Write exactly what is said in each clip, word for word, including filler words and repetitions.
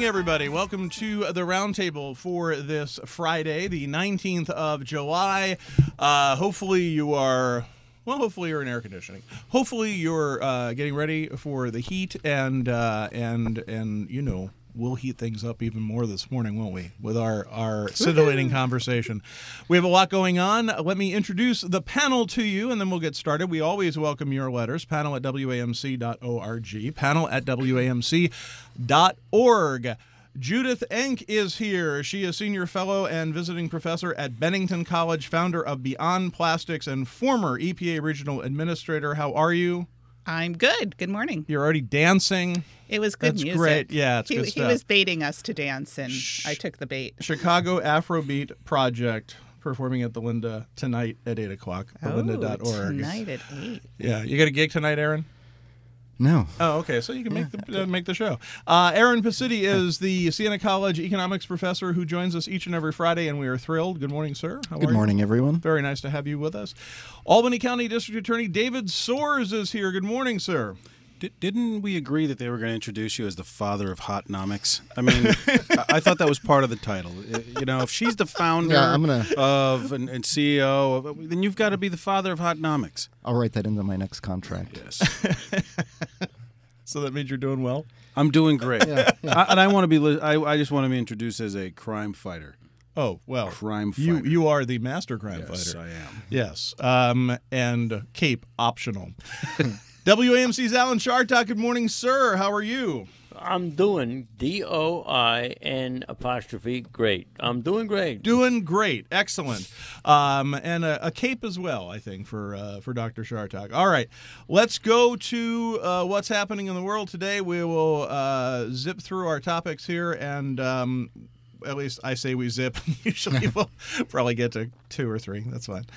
everybody. Welcome to the Roundtable for this Friday, the nineteenth of July. Uh, hopefully you are, well, hopefully you're in air conditioning. Hopefully you're uh, getting ready for the heat, and, uh, and, and you know, we'll heat things up even more this morning, won't we, with our, our scintillating conversation. We have a lot going on. Let me introduce the panel to you, and then we'll get started. We always welcome your letters. Panel at W A M C dot org. Panel at W A M C dot org. Judith Enck is here. She is senior fellow and visiting professor at Bennington College, founder of Beyond Plastics, and former E P A regional administrator. How are you? I'm good. Good morning. You're already dancing. It was good That's music. Great. Yeah, it's he, good he stuff. was baiting us to dance, and Shh. I took the bait. Chicago Afrobeat Project performing at the Linda tonight at eight o'clock. The Oh, Linda dot org. tonight at eight. Yeah, you got a gig tonight, Aaron? No. Oh, okay. So you can make the uh, make the show. Uh, Aaron Pacitti is the Siena College economics professor who joins us each and every Friday, and we are thrilled. Good morning, sir. How Good are morning, you? everyone. Very nice to have you with us. Albany County District Attorney David Soares is here. Good morning, sir. D- didn't we agree that they were going to introduce you as the father of hotnomics? I mean, I-, I thought that was part of the title. Uh, You know, if she's the founder Yeah, I'm gonna- of and, and C E O, of, then you've got to be the father of hotnomics. I'll write that into my next contract. Yes, So that means you're doing well? I'm doing great, Yeah, yeah. I, and I want to be. Li- I, I just want to be introduced as a crime fighter. Oh, well. Crime You fighter. you are the master crime Yes, fighter. I am. Yes. Um, and cape optional. W A M C's Alan Chartock. Good morning, sir. How are you? I'm doing D O I N apostrophe great. I'm doing great. Doing great, excellent, um, and a, a cape as well, I think, for uh, for Doctor Chartock. All right, let's go to uh, what's happening in the world today. We will uh, zip through our topics here, and um, at least I say we zip. Usually, we'll probably get to two or three. That's fine.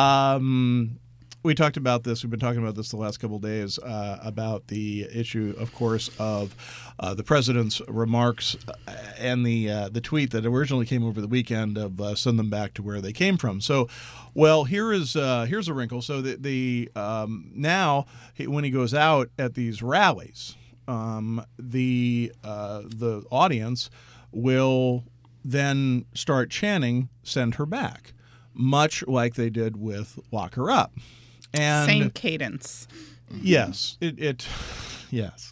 Um, We talked about this. We've been talking about this the last couple of days uh, about the issue, of course, of uh, the president's remarks and the uh, the tweet that originally came over the weekend of uh, send them back to where they came from. So, well, here is uh, here's a wrinkle. So the, the um, now he, when he goes out at these rallies, um, the uh, the audience will then start chanting "Send her back," much like they did with "Lock her up." And Same cadence. yes, it, it yes.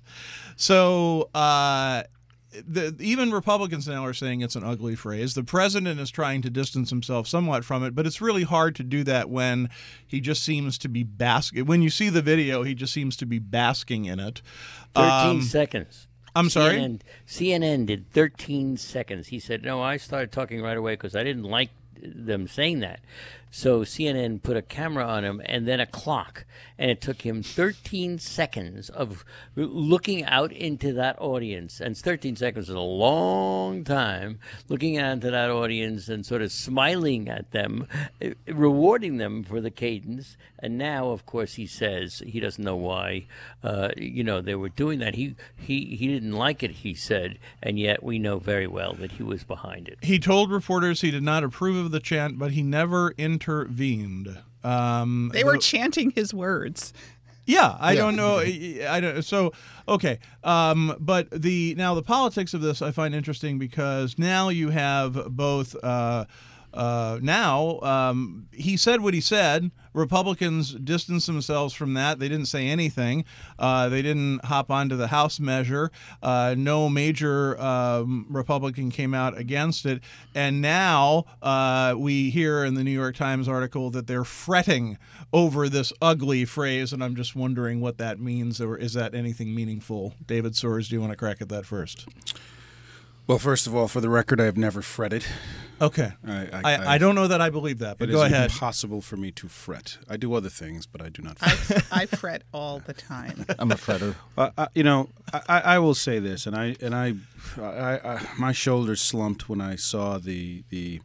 So uh, the, even Republicans now are saying it's an ugly phrase. The president is trying to distance himself somewhat from it, but it's really hard to do that when he just seems to be basking. When you see the video, he just seems to be basking in it. thirteen Um, seconds. I'm sorry? C N N, C N N did thirteen seconds. He said, no, I started talking right away because I didn't like them saying that. So C N N put a camera on him and then a clock, and it took him thirteen seconds of looking out into that audience. And thirteen seconds is a long time looking out into that audience and sort of smiling at them, eh, rewarding them for the cadence. And now, of course, he says he doesn't know why, uh, you know, they were doing that. He, he, he didn't like it, he said, and yet we know very well that he was behind it. He told reporters he did not approve of the chant, but he never intervened. Um, They were the- chanting his words. Yeah, I Yeah. don't know. I I don't. So okay, um, but the now the politics of this I find interesting because now you have both. Uh, uh, now um, he said what he said. Republicans distanced themselves from that. They didn't say anything. Uh, they didn't hop onto the House measure. Uh, no major um, Republican came out against it. And now uh, we hear in the New York Times article that they're fretting over this ugly phrase, and I'm just wondering what that means, or is that anything meaningful? David Soares, do you want to crack at that first? Well, first of all, for the record, I have never fretted. Okay. I, I, I, I don't know that I believe that, but It go is ahead. impossible for me to fret. I do other things, but I do not fret. I, I fret all the time. I'm a fretter. Uh, I, you know, I, I I will say this, and I and I, I, I, my shoulders slumped when I saw the the,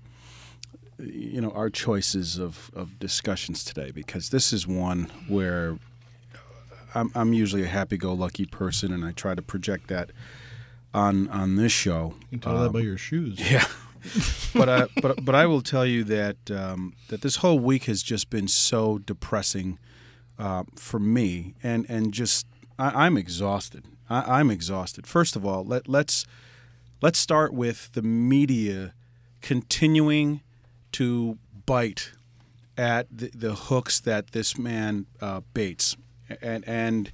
you know, our choices of, of discussions today, because this is one where I'm I'm usually a happy-go-lucky person, and I try to project that on on this show. You can tell that by your shoes. Yeah. but uh, but but I will tell you that um, that this whole week has just been so depressing uh, for me, and and just I, I'm exhausted. I, I'm exhausted. First of all, let let's let's start with the media continuing to bite at the, the hooks that this man uh, baits. And, and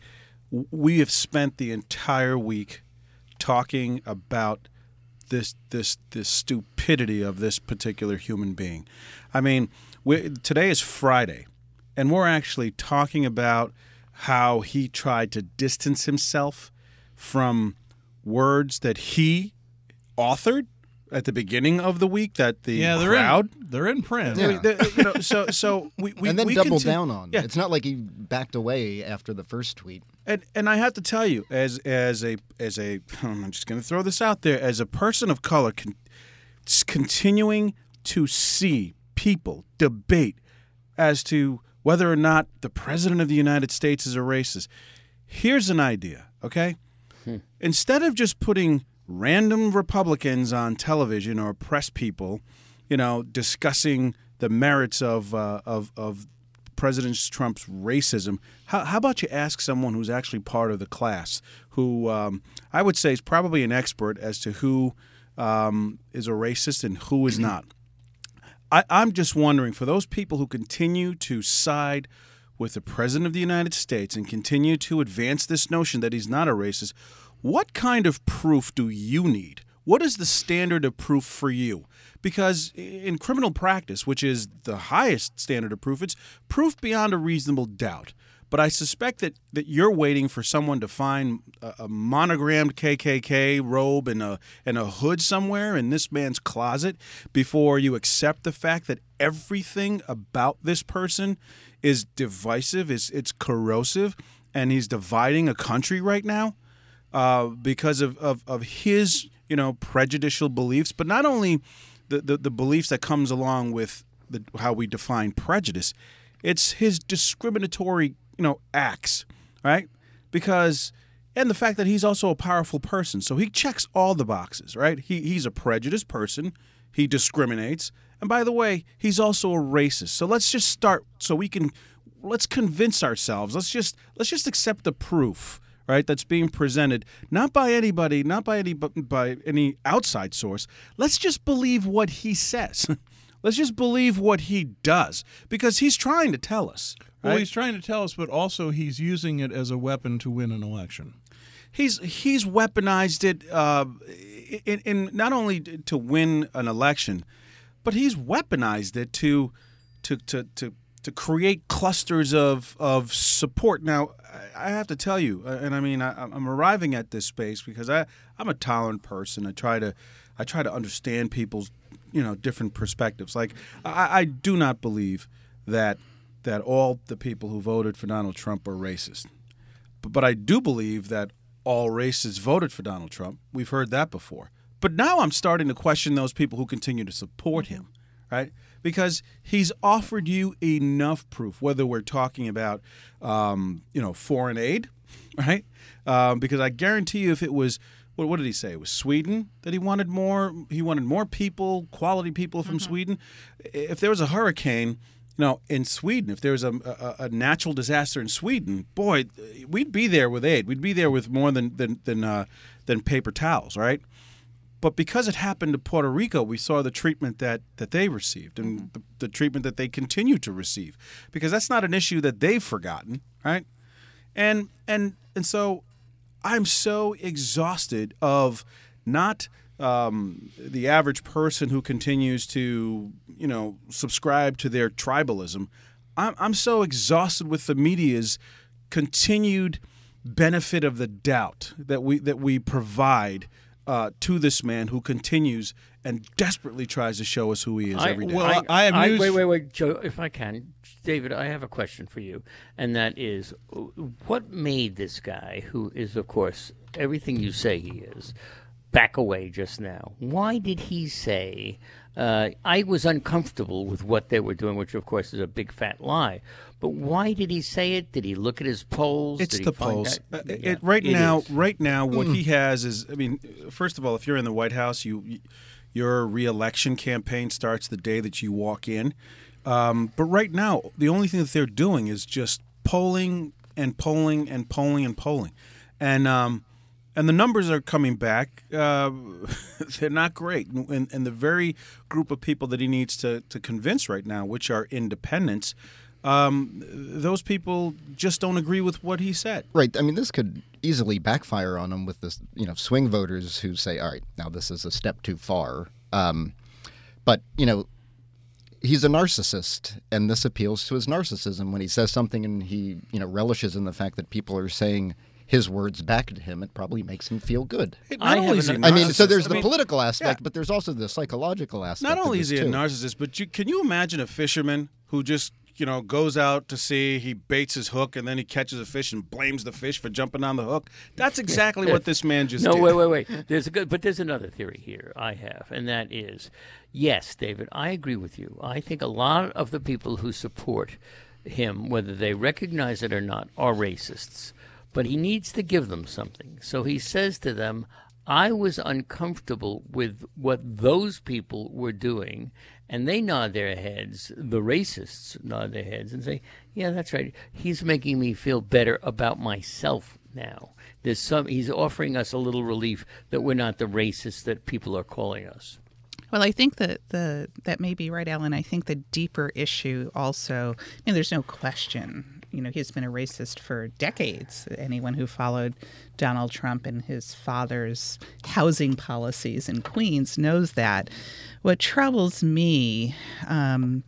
we have spent the entire week talking about this this this stupidity of this particular human being. I mean, we, today is Friday, and we're actually talking about how he tried to distance himself from words that he authored at the beginning of the week that the Yeah, they're crowd. in, they're in print. Yeah. They- you know, so so we, we and then we doubled conti- down on. Yeah. It's not like he backed away after the first tweet. And and I have to tell you, as as a as a I'm just going to throw this out there, as a person of color, con- s- continuing to see people debate as to whether or not the president of the United States is a racist. Here's an idea, okay? Hmm. Instead of just putting random Republicans on television or press people, you know, discussing the merits of uh, of of President Trump's racism, how, how about you ask someone who's actually part of the class, who um, I would say is probably an expert as to who um, is a racist and who is not. I, I'm just wondering, for those people who continue to side with the President of the United States and continue to advance this notion that he's not a racist, what kind of proof do you need? What is the standard of proof for you? Because in criminal practice, which is the highest standard of proof, it's proof beyond a reasonable doubt. But I suspect that, that you're waiting for someone to find a, a monogrammed K K K robe and a, and a hood somewhere in this man's closet before you accept the fact that everything about this person is divisive, is it's corrosive, and he's dividing a country right now uh, because of, of, of his you know, prejudicial beliefs, but not only the, the, the beliefs that comes along with the, how we define prejudice, it's his discriminatory, you know, acts, right? Because, and the fact that he's also a powerful person. So he checks all the boxes, right? He He's a prejudiced person. He discriminates. And by the way, he's also a racist. So let's just start so we can, let's convince ourselves. Let's just, let's just accept the proof, right, that's being presented, not by anybody, not by any by any outside source. Let's just believe what he says. Let's just believe what he does, because he's trying to tell us. Right? Well, he's trying to tell us, but also he's using it as a weapon to win an election. He's he's weaponized it uh, in, in not only to win an election, but he's weaponized it to to to to. to create clusters of, of support. Now, I have to tell you, and I mean, I, I'm arriving at this space because I, I'm a tolerant person. I try to I try to understand people's, you know, different perspectives. Like, I, I do not believe that that all the people who voted for Donald Trump are racist. But, but I do believe that all racists voted for Donald Trump. We've heard that before. But now I'm starting to question those people who continue to support him, right? Because he's offered you enough proof, whether we're talking about, um, you know, foreign aid, right? Um, because I guarantee you, if it was, what, what did he say? It was Sweden that he wanted more. He wanted more people, quality people from mm-hmm. Sweden. If there was a hurricane, you know, in Sweden, if there was a, a, a natural disaster in Sweden, boy, we'd be there with aid. We'd be there with more than than than, uh, than paper towels, right? But because it happened to Puerto Rico, we saw the treatment that, that they received and the, the treatment that they continue to receive, because that's not an issue that they've forgotten, right? And and and so I'm so exhausted of not um, the average person who continues to, you know, subscribe to their tribalism. I'm, I'm so exhausted with the media's continued benefit of the doubt that we that we provide Uh, to this man who continues and desperately tries to show us who he is I, every day. well, I have news- Wait, wait, wait, Joe, if I can. David, I have a question for you, and that is, what made this guy, who is, of course, everything you say he is, back away just now? Why did he say, uh, I was uncomfortable with what they were doing, which, of course, is a big fat lie. But why did he say it? Did he look at his polls? It's did the he find polls. out- Uh, it, Yeah, right it now, is. right now, what he has is, I mean, first of all, if you're in the White House, you, you your reelection campaign starts the day that you walk in. Um, but right now, the only thing that they're doing is just polling and polling and polling and polling, and um, and the numbers are coming back. Uh, they're not great. And, and the very group of people that he needs to, to convince right now, which are independents, um, those people just don't agree with what he said. Right. I mean, this could easily backfire on him with this, you know, swing voters who say, all right, now this is a step too far. Um, but, you know, he's a narcissist, and this appeals to his narcissism. When he says something and he, you know, relishes in the fact that people are saying his words back to him, it probably makes him feel good. Not I only have is he a an- I mean, so narcissist- there's I the mean, political aspect, yeah. but there's also the psychological aspect. Not only of is this he a too. narcissist, but you, can you imagine a fisherman who just, you know, goes out to sea, he baits his hook, and then he catches a fish and blames the fish for jumping on the hook? That's exactly what this man just No, did. wait, wait, wait. There's a good, but there's another theory here I have, and that is, yes, David, I agree with you. I think a lot of the people who support him, whether they recognize it or not, are racists. But he needs to give them something. So he says to them, I was uncomfortable with what those people were doing, and they nod their heads, the racists nod their heads and say, yeah, that's right. He's making me feel better about myself now. There's some, he's offering us a little relief that we're not the racists that people are calling us. Well, I think that the that may be right, Alan. I think the deeper issue also, I mean, there's no question, you know, he's been a racist for decades. Anyone who followed Donald Trump and his father's housing policies in Queens knows that. What troubles me um,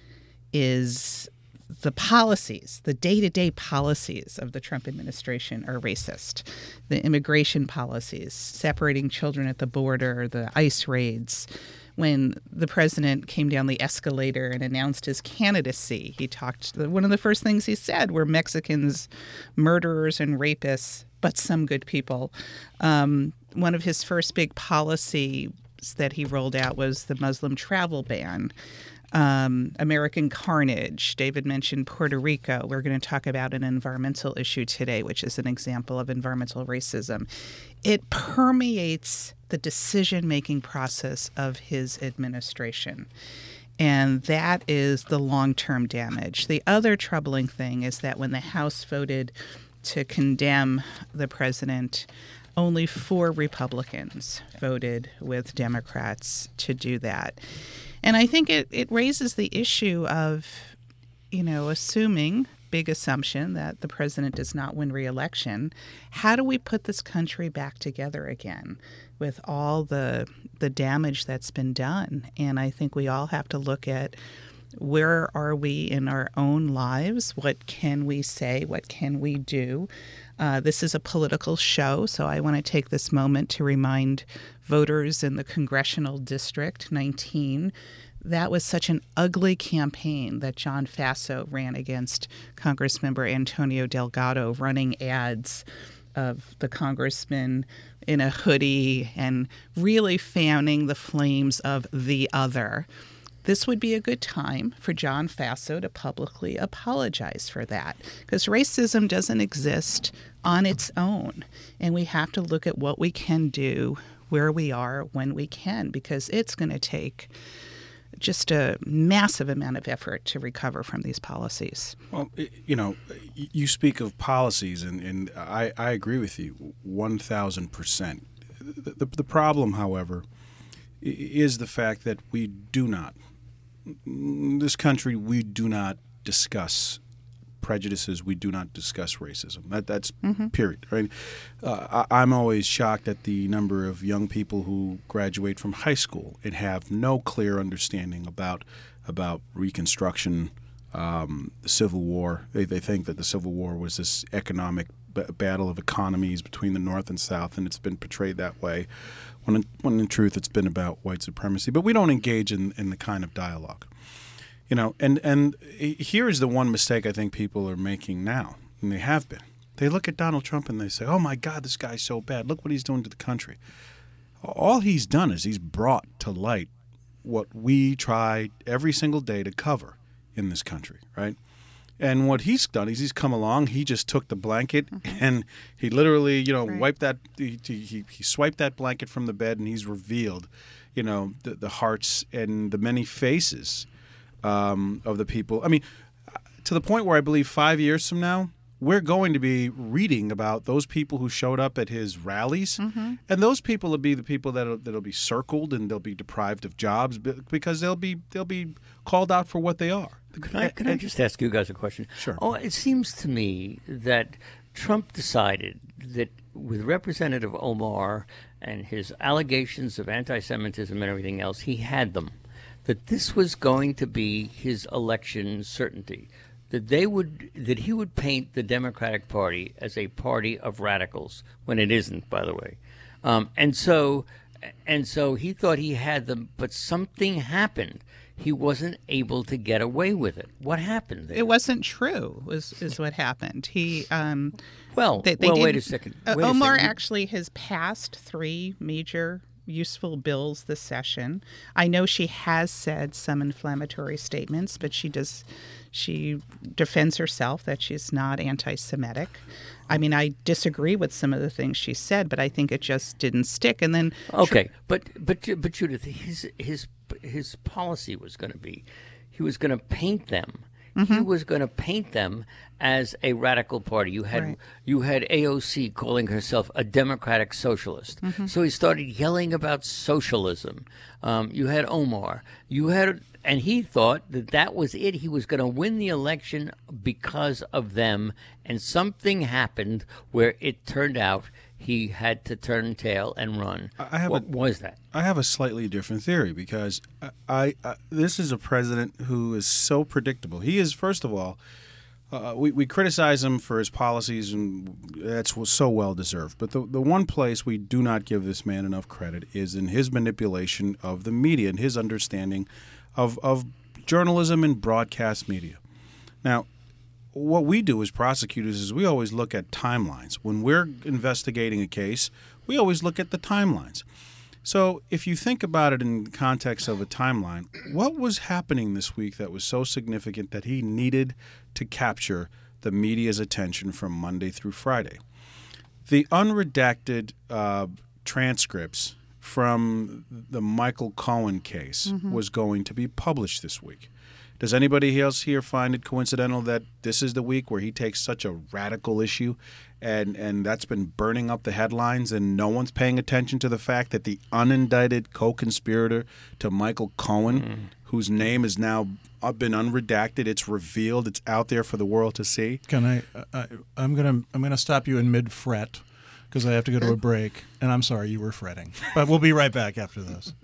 is the policies, the day-to-day policies of the Trump administration are racist. The immigration policies, separating children at the border, the ICE raids. When the president came down the escalator and announced his candidacy, he talked, one of the first things he said were Mexicans, murderers and rapists, but some good people. Um, one of his first big policies that he rolled out was the Muslim travel ban. Um, American carnage. David mentioned Puerto Rico. We're going to talk about an environmental issue today, which is an example of environmental racism. It permeates the decision-making process of his administration. And that is the long-term damage. The other troubling thing is that when the House voted to condemn the president, only four Republicans voted with Democrats to do that. And I think it, it raises the issue of, you know, assuming, big assumption, that the president does not win re-election. How do we put this country back together again with all the the damage that's been done? And I think we all have to look at where are we in our own lives? What can we say? What can we do? Uh, this is a political show, so I want to take this moment to remind voters in the Congressional District nineteen that was such an ugly campaign that John Faso ran against Congressmember Antonio Delgado, running ads of the congressman in a hoodie and really fanning the flames of the other. This would be a good time for John Faso to publicly apologize for that, because racism doesn't exist on its own, and we have to look at what we can do, where we are, when we can, because it's going to take just a massive amount of effort to recover from these policies. Well, you know, you speak of policies, and, and I, I agree with you one thousand percent. The, the, the problem, however, is the fact that we do not, in this country, we do not discuss prejudices. We do not discuss racism. That, that's mm-hmm. period. Right? Uh, I, I'm always shocked at the number of young people who graduate from high school and have no clear understanding about about Reconstruction, um, the Civil War. They, they think that the Civil War was this economic b- battle of economies between the North and South, and it's been portrayed that way, when in, when in truth it's been about white supremacy. But we don't engage in, in the kind of dialogue. You know, and, and here is the one mistake I think people are making now, and they have been. They look at Donald Trump and they say, oh, my God, this guy's so bad. Look what he's doing to the country. All he's done is he's brought to light what we try every single day to cover in this country, right? And what he's done is he's come along, he just took the blanket mm-hmm. and he literally, you know, right. wiped that, he, he, he swiped that blanket from the bed, and he's revealed, you know, the, the hearts and the many faces Um, of the people. I mean, to the point where I believe five years from now, we're going to be reading about those people who showed up at his rallies, mm-hmm. and those people will be the people that'll that'll be circled and they'll be deprived of jobs because they'll be they'll be called out for what they are. Can I, can I just ask you guys a question? Sure. Oh, it seems to me that Trump decided that with Representative Omar and his allegations of anti-Semitism and everything else, he had them. That this was going to be his election certainty. That they would, that he would paint the Democratic Party as a party of radicals when it isn't, by the way. Um, and so, and so he thought he had them, but something happened. He wasn't able to get away with it. What happened there? It wasn't true, was is what happened. He um, well, they, they well, did, wait a second. Uh, Wait a Omar second. actually has passed three major useful bills this session. I know she has said some inflammatory statements, but she does she defends herself that she's not anti-Semitic. I mean, I disagree with some of the things she said, but I think it just didn't stick. And then okay, but but but Judith, his his his policy was going to be, he was going to paint them. Mm-hmm. He was going to paint them as a radical party. You had right. you had A O C calling herself a democratic socialist. Mm-hmm. So he started yelling about socialism. Um, you had Omar. You had, and he thought that that was it. He was going to win the election because of them. And something happened where it turned out he had to turn tail and run. I have what a, was that? I have a slightly different theory because I, I, I this is a president who is so predictable. He is, first of all, uh, we, we criticize him for his policies, and that's so well deserved. But the, the one place we do not give this man enough credit is in his manipulation of the media and his understanding of, of journalism and broadcast media. Now, what we do as prosecutors is we always look at timelines. When we're investigating a case, we always look at the timelines. So if you think about it in the context of a timeline, what was happening this week that was so significant that he needed to capture the media's attention from Monday through Friday? The unredacted uh, transcripts from the Michael Cohen case mm-hmm. was going to be published this week. Does anybody else here find it coincidental that this is the week where he takes such a radical issue and, and that's been burning up the headlines and no one's paying attention to the fact that the unindicted co-conspirator to Michael Cohen, mm. whose name has now been unredacted, it's revealed, it's out there for the world to see? Can I, I I'm going to I'm gonna stop you in mid-fret because I have to go to a break, and I'm sorry you were fretting. But we'll be right back after this.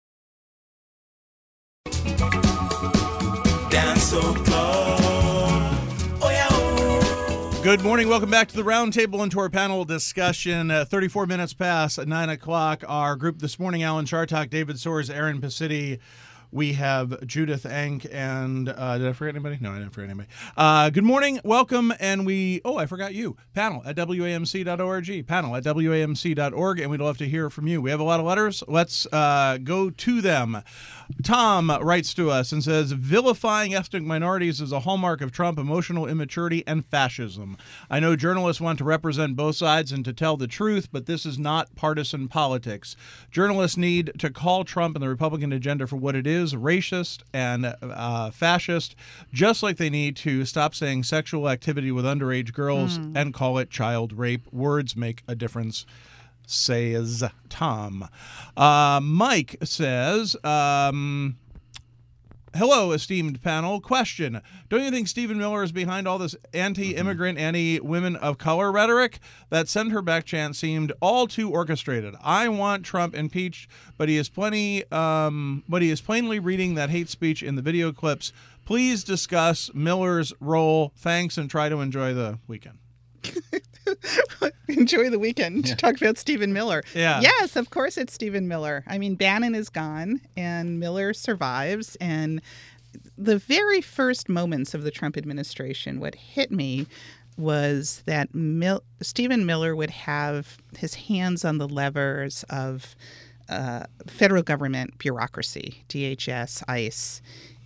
So oh, yeah, oh. Good morning. Welcome back to the Roundtable and to our panel discussion. Uh, thirty-four minutes past nine o'clock. Our group this morning: Alan Chartock, David Soares, Aaron Pacitti. We have Judith Enck and uh, did I forget anybody? No, I didn't forget anybody. Uh, good morning, welcome, and we oh I forgot you. Panel at W A M C dot org. Panel at W A M C dot org, and we'd love to hear from you. We have a lot of letters. Let's uh, go to them. Tom writes to us and says, vilifying ethnic minorities is a hallmark of Trump emotional immaturity and fascism. I know journalists want to represent both sides and to tell the truth, but this is not partisan politics. Journalists need to call Trump and the Republican agenda for what it is, racist and uh, fascist, just like they need to stop saying sexual activity with underage girls mm. and call it child rape. Words make a difference, says Tom. Uh, Mike says, um, hello, esteemed panel. Question. Don't you think Stephen Miller is behind all this anti-immigrant, anti-women of color rhetoric? That send her back chant seemed all too orchestrated. I want Trump impeached, but he is plenty, um, but he is plainly reading that hate speech in the video clips. Please discuss Miller's role. Thanks, and try to enjoy the weekend. Enjoy the weekend to yeah. talk about Stephen Miller. Yeah. Yes, of course it's Stephen Miller. I mean, Bannon is gone and Miller survives. And the very first moments of the Trump administration, what hit me was that Mil- Stephen Miller would have his hands on the levers of uh, federal government bureaucracy, D H S, ICE.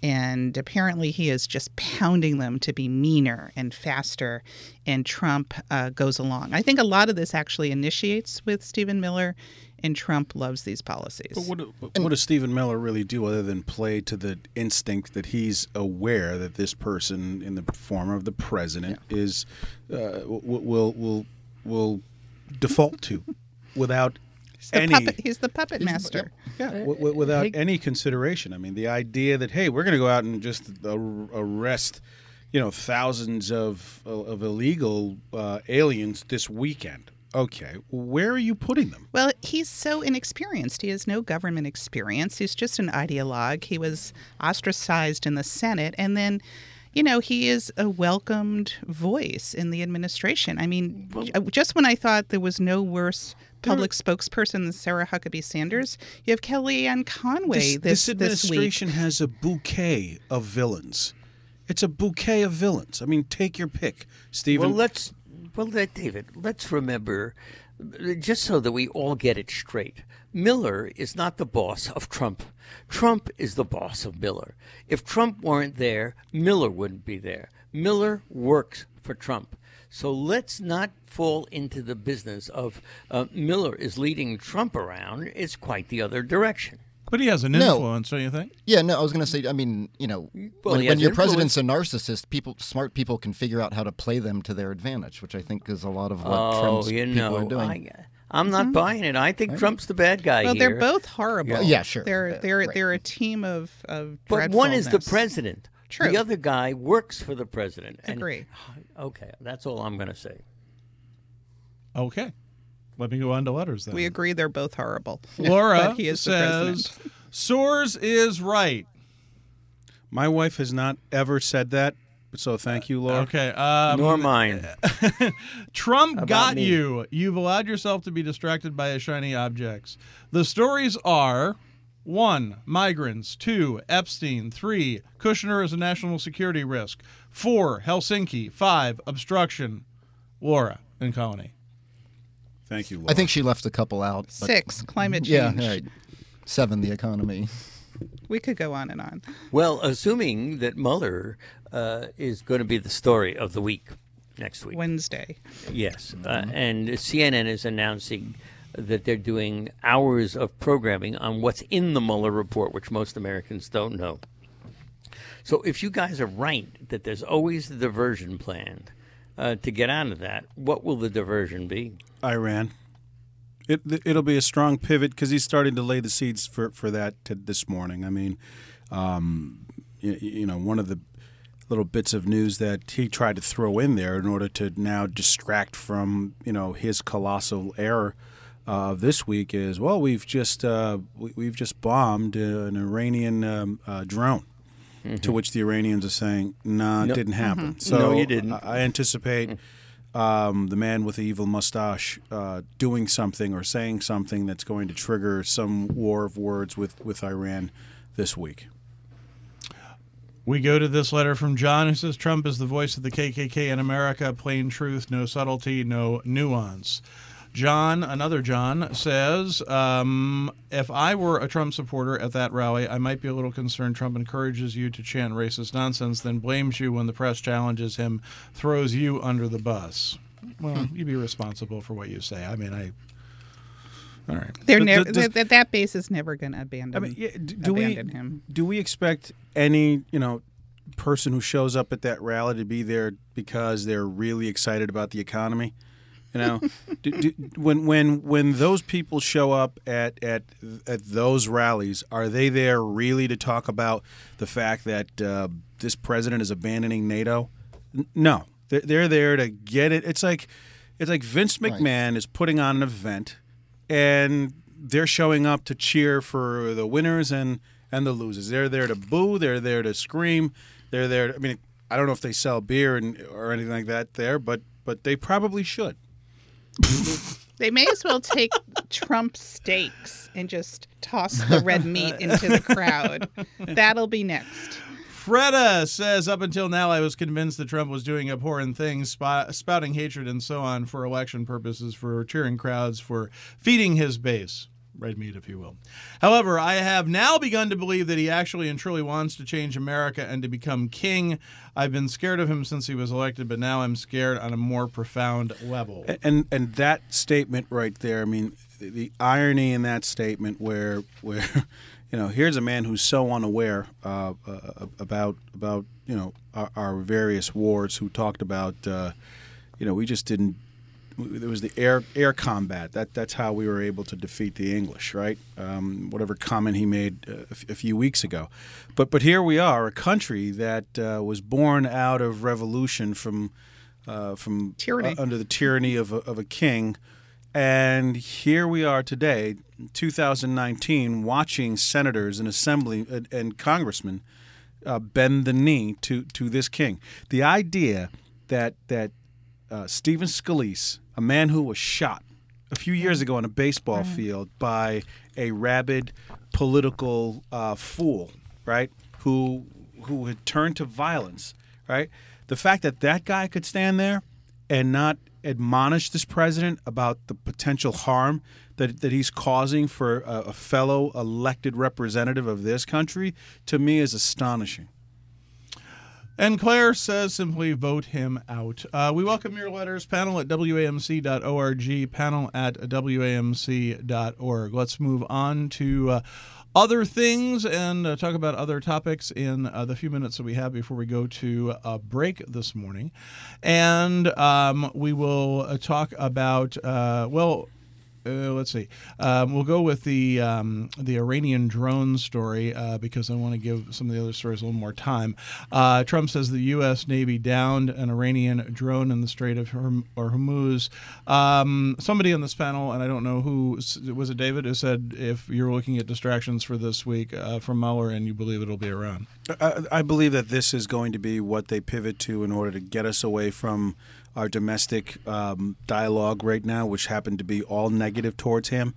And apparently he is just pounding them to be meaner and faster. And Trump uh, goes along. I think a lot of this actually initiates with Stephen Miller, and Trump loves these policies. But what, what does Stephen Miller really do other than play to the instinct that he's aware that this person in the form of the president yeah. is uh, will will will default to without he's the any puppet, he's the puppet he's, master. Yeah, w- w- without any consideration. I mean, the idea that hey, we're going to go out and just arrest, you know, thousands of of illegal uh, aliens this weekend. Okay, where are you putting them? Well, he's so inexperienced. He has no government experience. He's just an ideologue. He was ostracized in the Senate, and then, you know, he is a welcomed voice in the administration. I mean, just when I thought there was no worse public spokesperson than Sarah Huckabee Sanders, you have Kellyanne Conway this, this, this administration this week. has a bouquet of villains. It's a bouquet of villains. I mean, take your pick, Stephen. Well, let's well, David. Let's remember, just so that we all get it straight. Miller is not the boss of Trump. Trump is the boss of Miller. If Trump weren't there, Miller wouldn't be there. Miller works for Trump. So let's not fall into the business of uh, Miller is leading Trump around. It's quite the other direction. But he has an No. influence, don't you think? Yeah, no, I was going to say, I mean, you know, Well, when, he when has your influence. president's a narcissist, people, smart people can figure out how to play them to their advantage, which I think is a lot of what Oh, Trump's you people know, are doing. I, I'm not buying it. I think Trump's the bad guy Well, here. they're both horrible. Yeah, yeah, sure. They're Yeah, they're right. they're a team of of But one is the dreadfulness. president. True. The other guy works for the president. And- Agree. Okay, that's all I'm going to say. Okay. Let me go on to letters then. We agree they're both horrible. Laura But he is the says, president. Soars is right. My wife has not ever said that, so thank you, Laura. Okay. Um, Nor mine. Trump About got me. you. You've allowed yourself to be distracted by his shiny objects. The stories are one, migrants, two, Epstein, three, Kushner is a national security risk, four, Helsinki, five, obstruction. Laura in Colony. Thank you, Laura. I think she left a couple out. but- Six, climate Yeah, change. right. Seven, the economy. We could go on and on. Well, assuming that Mueller uh, is going to be the story of the week next week. Wednesday. Yes. Uh, and C N N is announcing that they're doing hours of programming on what's in the Mueller report, which most Americans don't know. So if you guys are right that there's always a diversion planned uh, to get out of that, what will the diversion be? Iran. It, it'll be a strong pivot because he's starting to lay the seeds for, for that to this morning. I mean, um, you, you know, one of the little bits of news that he tried to throw in there in order to now distract from, you know, his colossal error uh, this week is, well, we've just uh, we, we've just bombed uh, an Iranian um, uh, drone. Mm-hmm. To which the Iranians are saying, "Nah, No. it didn't happen." Mm-hmm. So No, you didn't. I, I anticipate um, the man with the evil mustache uh, doing something or saying something that's going to trigger some war of words with, with Iran this week. We go to this letter from John who says Trump is the voice of the K K K in America. Plain truth, no subtlety, no nuance. John, another John, says, um, if I were a Trump supporter at that rally, I might be a little concerned Trump encourages you to chant racist nonsense, then blames you when the press challenges him, throws you under the bus. Well, you be responsible for what you say. I mean, I... All right. They're But never does- that that base is never going to abandon. I mean, yeah, d- do we abandon him. do we expect any you know person who shows up at that rally to be there because they're really excited about the economy? You know, do, do, when when when those people show up at, at at those rallies, are they there really to talk about the fact that uh, this president is abandoning NATO? N- No, they're, they're there to get it. It's like it's like Vince McMahon is putting on an event, and they're showing up to cheer for the winners and, and the losers. They're there to boo. They're there to scream. They're there. To, I mean, I don't know if they sell beer and or anything like that there, but but they probably should. They may as well take Trump steaks and just toss the red meat into the crowd. That'll be next. Freda says, up until now, I was convinced that Trump was doing abhorrent things, sp- spouting hatred and so on for election purposes, for cheering crowds, for feeding his base. red meat, if you will. However, I have now begun to believe that he actually and truly wants to change America and to become king. I've been scared of him since he was elected, but now I'm scared on a more profound level. And and that statement right there, I mean, the, the irony in that statement where where you know, here's a man who's so unaware uh, uh, about about you know our, our various wars, who talked about uh, you know we just didn't. There was the air air combat. That that's how we were able to defeat the English, right? Um, whatever comment he made uh, a, f- a few weeks ago, but but here we are, a country that uh, was born out of revolution from uh, from Tyranny. uh, under the tyranny of a, of a king, and here we are today, two thousand nineteen, watching senators and assembly and, and congressmen uh, bend the knee to to this king. The idea that that uh, Stephen Scalise, a man who was shot a few years ago on a baseball field by a rabid political uh, fool, right, who who had turned to violence, right? The fact that that guy could stand there and not admonish this president about the potential harm that that he's causing for a, a fellow elected representative of this country, to me, is astonishing. And Claire says simply vote him out. Uh, we welcome your letters. Panel at W A M C dot org. Panel at W A M C dot org. Let's move on to uh, other things and uh, talk about other topics in uh, the few minutes that we have before we go to a break this morning. And um, we will uh, talk about, uh, well, Uh, let's see. Um, we'll go with the um, the Iranian drone story uh, because I want to give some of the other stories a little more time. Uh, Trump says the U S. Navy downed an Iranian drone in the Strait of Horm- or Hormuz. Um, somebody on this panel, and I don't know who, was it David, who said if you're looking at distractions for this week uh, from Mueller and you believe it'll be Iran? I, I believe that this is going to be what they pivot to in order to get us away from our domestic um, dialogue right now, which happened to be all negative towards him.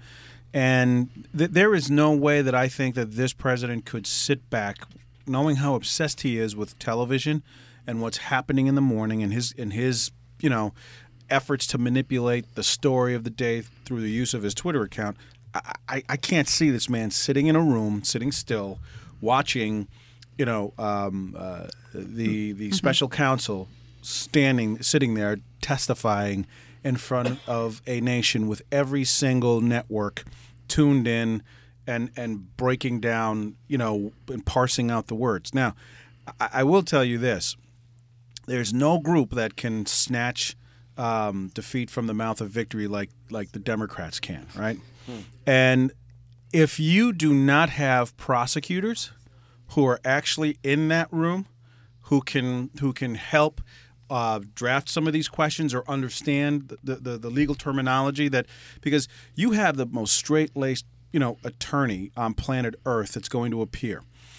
And th- there is no way that I think that this president could sit back, knowing how obsessed he is with television and what's happening in the morning, and his and his you know efforts to manipulate the story of the day through the use of his Twitter account. I, I, I can't see this man sitting in a room, sitting still, watching, you know, um, uh, the the special counsel standing, sitting there, testifying in front of a nation with every single network tuned in and and breaking down, you know, and parsing out the words. Now, I, I will tell you this. There's no group that can snatch um, defeat from the mouth of victory like, like the Democrats can, right? Hmm. And if you do not have prosecutors who are actually in that room, who can who can help Uh, draft some of these questions or understand the, the, the legal terminology, that because you have the most straight-laced, you know, attorney on planet Earth that's going to appear,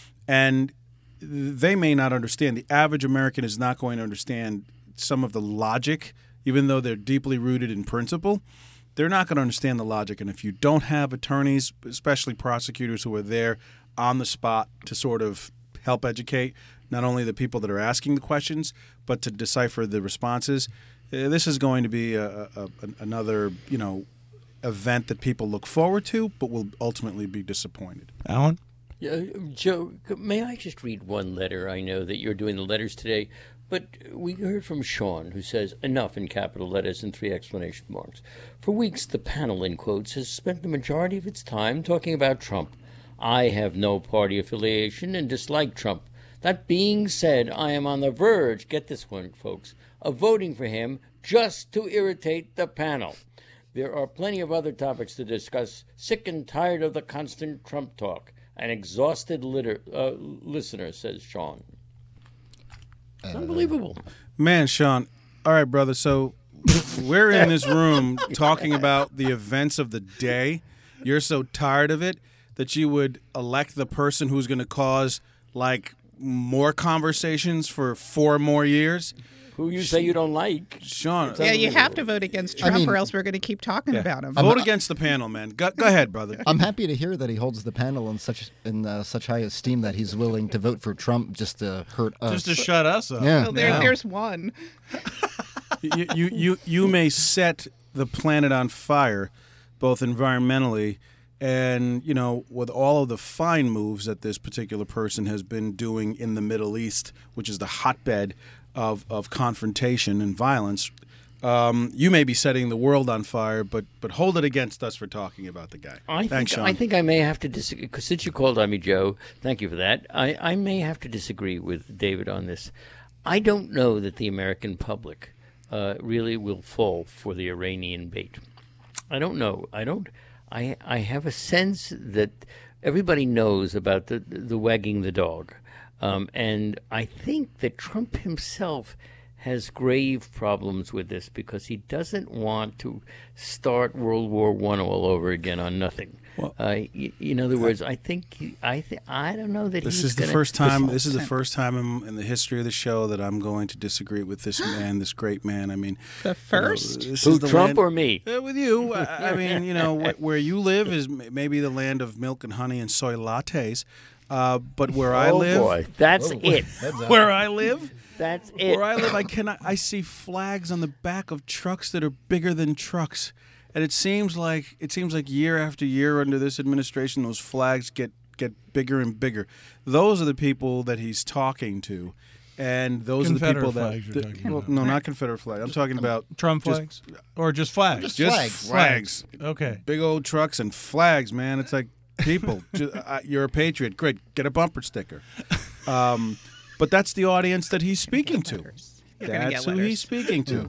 and they may not understand. The average American is not going to understand some of the logic, even though they're deeply rooted in principle. They're not going to understand the logic, and if you don't have attorneys, especially prosecutors, who are there on the spot to sort of help educate not only the people that are asking the questions, but to decipher the responses, uh, this is going to be a, a, a, another, you know, event that people look forward to, but will ultimately be disappointed. Alan? Uh, Joe, may I just read one letter? I know that you're doing the letters today, but we heard from Sean, who says, enough in capital letters and three exclamation marks. For weeks, the panel, in quotes, has spent the majority of its time talking about Trump. I have no party affiliation and dislike Trump. That being said, I am on the verge, get this one, folks, of voting for him just to irritate the panel. There are plenty of other topics to discuss. Sick and tired of the constant Trump talk. An exhausted litter, uh, listener, says Sean. It's uh, unbelievable. Man, Sean. All right, brother. So we're in this room talking about the events of the day. You're so tired of it that you would elect the person who's going to cause, like, more conversations for four more years. Who you say you don't like. Sean. Yeah, you have to vote against Trump, I mean, or else we're going to keep talking yeah. about him. Vote I'm, against the panel, man. Go, go ahead, brother. I'm happy to hear that he holds the panel in such in uh, such high esteem that he's willing to vote for Trump just to hurt us. Just to shut us up. Yeah. Well, there, Yeah. there's one. you, you, you, you may set the planet on fire, both environmentally And, you know, with all of the fine moves that this particular person has been doing in the Middle East, which is the hotbed of, of confrontation and violence, um, you may be setting the world on fire, but but hold it against us for talking about the guy. I Thanks, think, Sean. I think I may have to disagree, because since you called on me, Joe, thank you for that. I, I may have to disagree with David on this. I don't know that the American public uh, really will fall for the Iranian bait. I don't know. I don't. I I have a sense that everybody knows about the the wagging the dog, um, and I think that Trump himself has grave problems with this because he doesn't want to start World War One all over again on nothing. Well, uh, y- in other words, I think he, I th- I don't know that This he's is the gonna, first time. This is the first time in, in the history of the show that I'm going to disagree with this man, this great man. I mean, The first? You know, this Who, is the Trump land- or me? Uh, with you, I, I mean, you know, wh- where you live is m- maybe the land of milk and honey and soy lattes, uh, but where I oh live, boy, that's it. where I live. That's it. Where I live, I cannot. I see flags on the back of trucks that are bigger than trucks, and it seems like it seems like year after year under this administration, those flags get get bigger and bigger. Those are the people that he's talking to, and those Confederate are the people flags that. you're that- talking well, about. no, not Confederate flag. I'm talking about Trump just- flags? Or just flags? Just just Flags. flags. Okay. Big old trucks and flags, man. It's like people. Just, uh, you're a patriot. Great. Get a bumper sticker. Um, but that's the audience that he's speaking to. You're gonna That's get who letters. he's speaking to.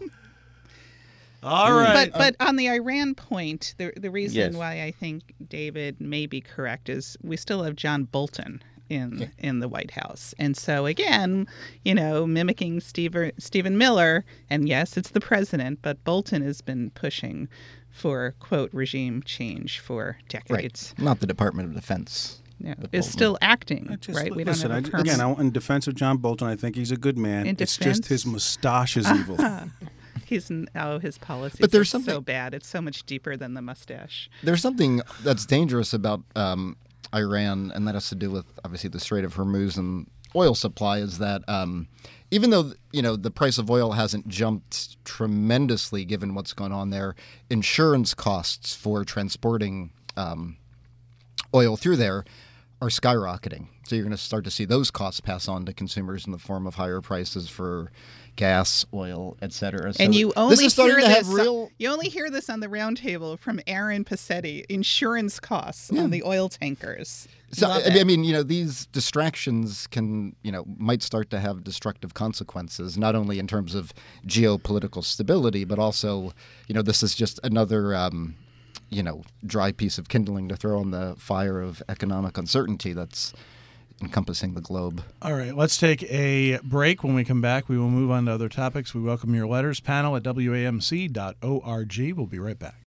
All right. But but on the Iran point, the the reason Yes. why I think David may be correct is we still have John Bolton in in the White House, and so again, you know, mimicking Steve, Stephen Miller, and yes, it's the president, but Bolton has been pushing for quote regime change for decades. Right. Not the Department of Defense. Yeah, But is Bolton. still acting, I just- right? We listen, don't have a I, permanent. again, I, in defense of John Bolton, I think he's a good man. In it's defense? just his mustache is evil. He's oh his policies But there's are so something- bad. It's so much deeper than the mustache. There's something that's dangerous about um, Iran, and that has to do with obviously the Strait of Hormuz and oil supply. Is that um, even though you know the price of oil hasn't jumped tremendously given what's gone on there, insurance costs for transporting um, oil through there are skyrocketing. So you're going to start to see those costs pass on to consumers in the form of higher prices for gas, oil, et cetera. So And you this only is starting hear to this. have real. You only hear this on the roundtable from Aaron Passetti. Insurance costs on the oil tankers. So Love I it. I mean, you know, these distractions can, you know, might start to have destructive consequences, not only in terms of geopolitical stability, but also, you know, this is just another, um, you know, dry piece of kindling to throw on the fire of economic uncertainty that's encompassing the globe. All right, let's take a break. When we come back, we will move on to other topics. We welcome your letters. Panel at W A M C dot org. We'll be right back.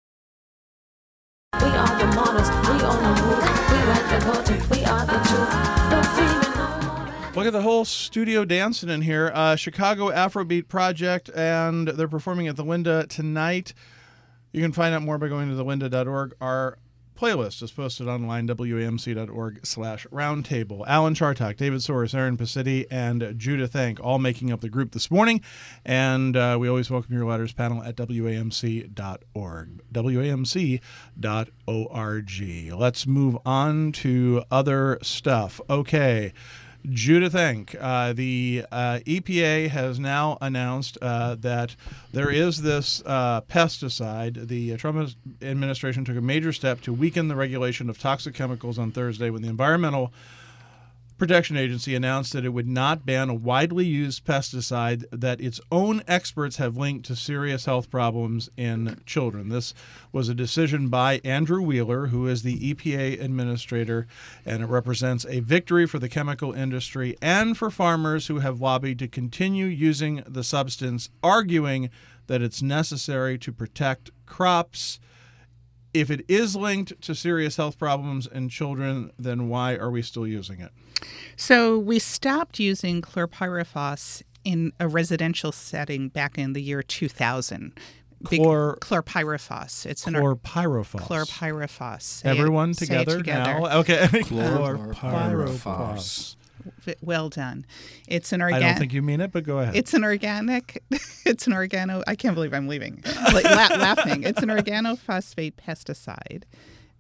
We are the models, we on the move, we rock the culture, we are the truth. Don't feel it no more. Look at the whole studio dancing in here. Uh, Chicago Afrobeat Project, and they're performing at the Linda tonight. You can find out more by going to the linda dot org. Our playlist is posted online, W A M C dot org slash roundtable. Alan Chartock, David Soros, Aaron Passetti, and Judah Thank, all making up the group this morning. And uh, we always welcome your letters. Panel at W A M C dot org. W A M C dot org. Let's move on to other stuff. Okay. Judah Thank, uh, the uh, E P A has now announced uh, that there is this uh, pesticide. The Trump administration took a major step to weaken the regulation of toxic chemicals on Thursday when the Environmental Protection Agency announced that it would not ban a widely used pesticide that its own experts have linked to serious health problems in children. This was a decision by Andrew Wheeler, who is the E P A administrator, and it represents a victory for the chemical industry and for farmers who have lobbied to continue using the substance, arguing that it's necessary to protect crops. If it is linked to serious health problems in children, then why are we still using it? So we stopped using chlorpyrifos in a residential setting back in the year two thousand. Big- Chlor- chlorpyrifos. It's an Chlorpyrifos. chlorpyrifos. Say it- Everyone say it together, together. now. Okay. Chlorpyrifos. V- Well done. It's an I organic. don't think you mean it, but go ahead. It's an organic. It's an organo. I can't believe I'm leaving. Like, la- laughing. It's an organophosphate pesticide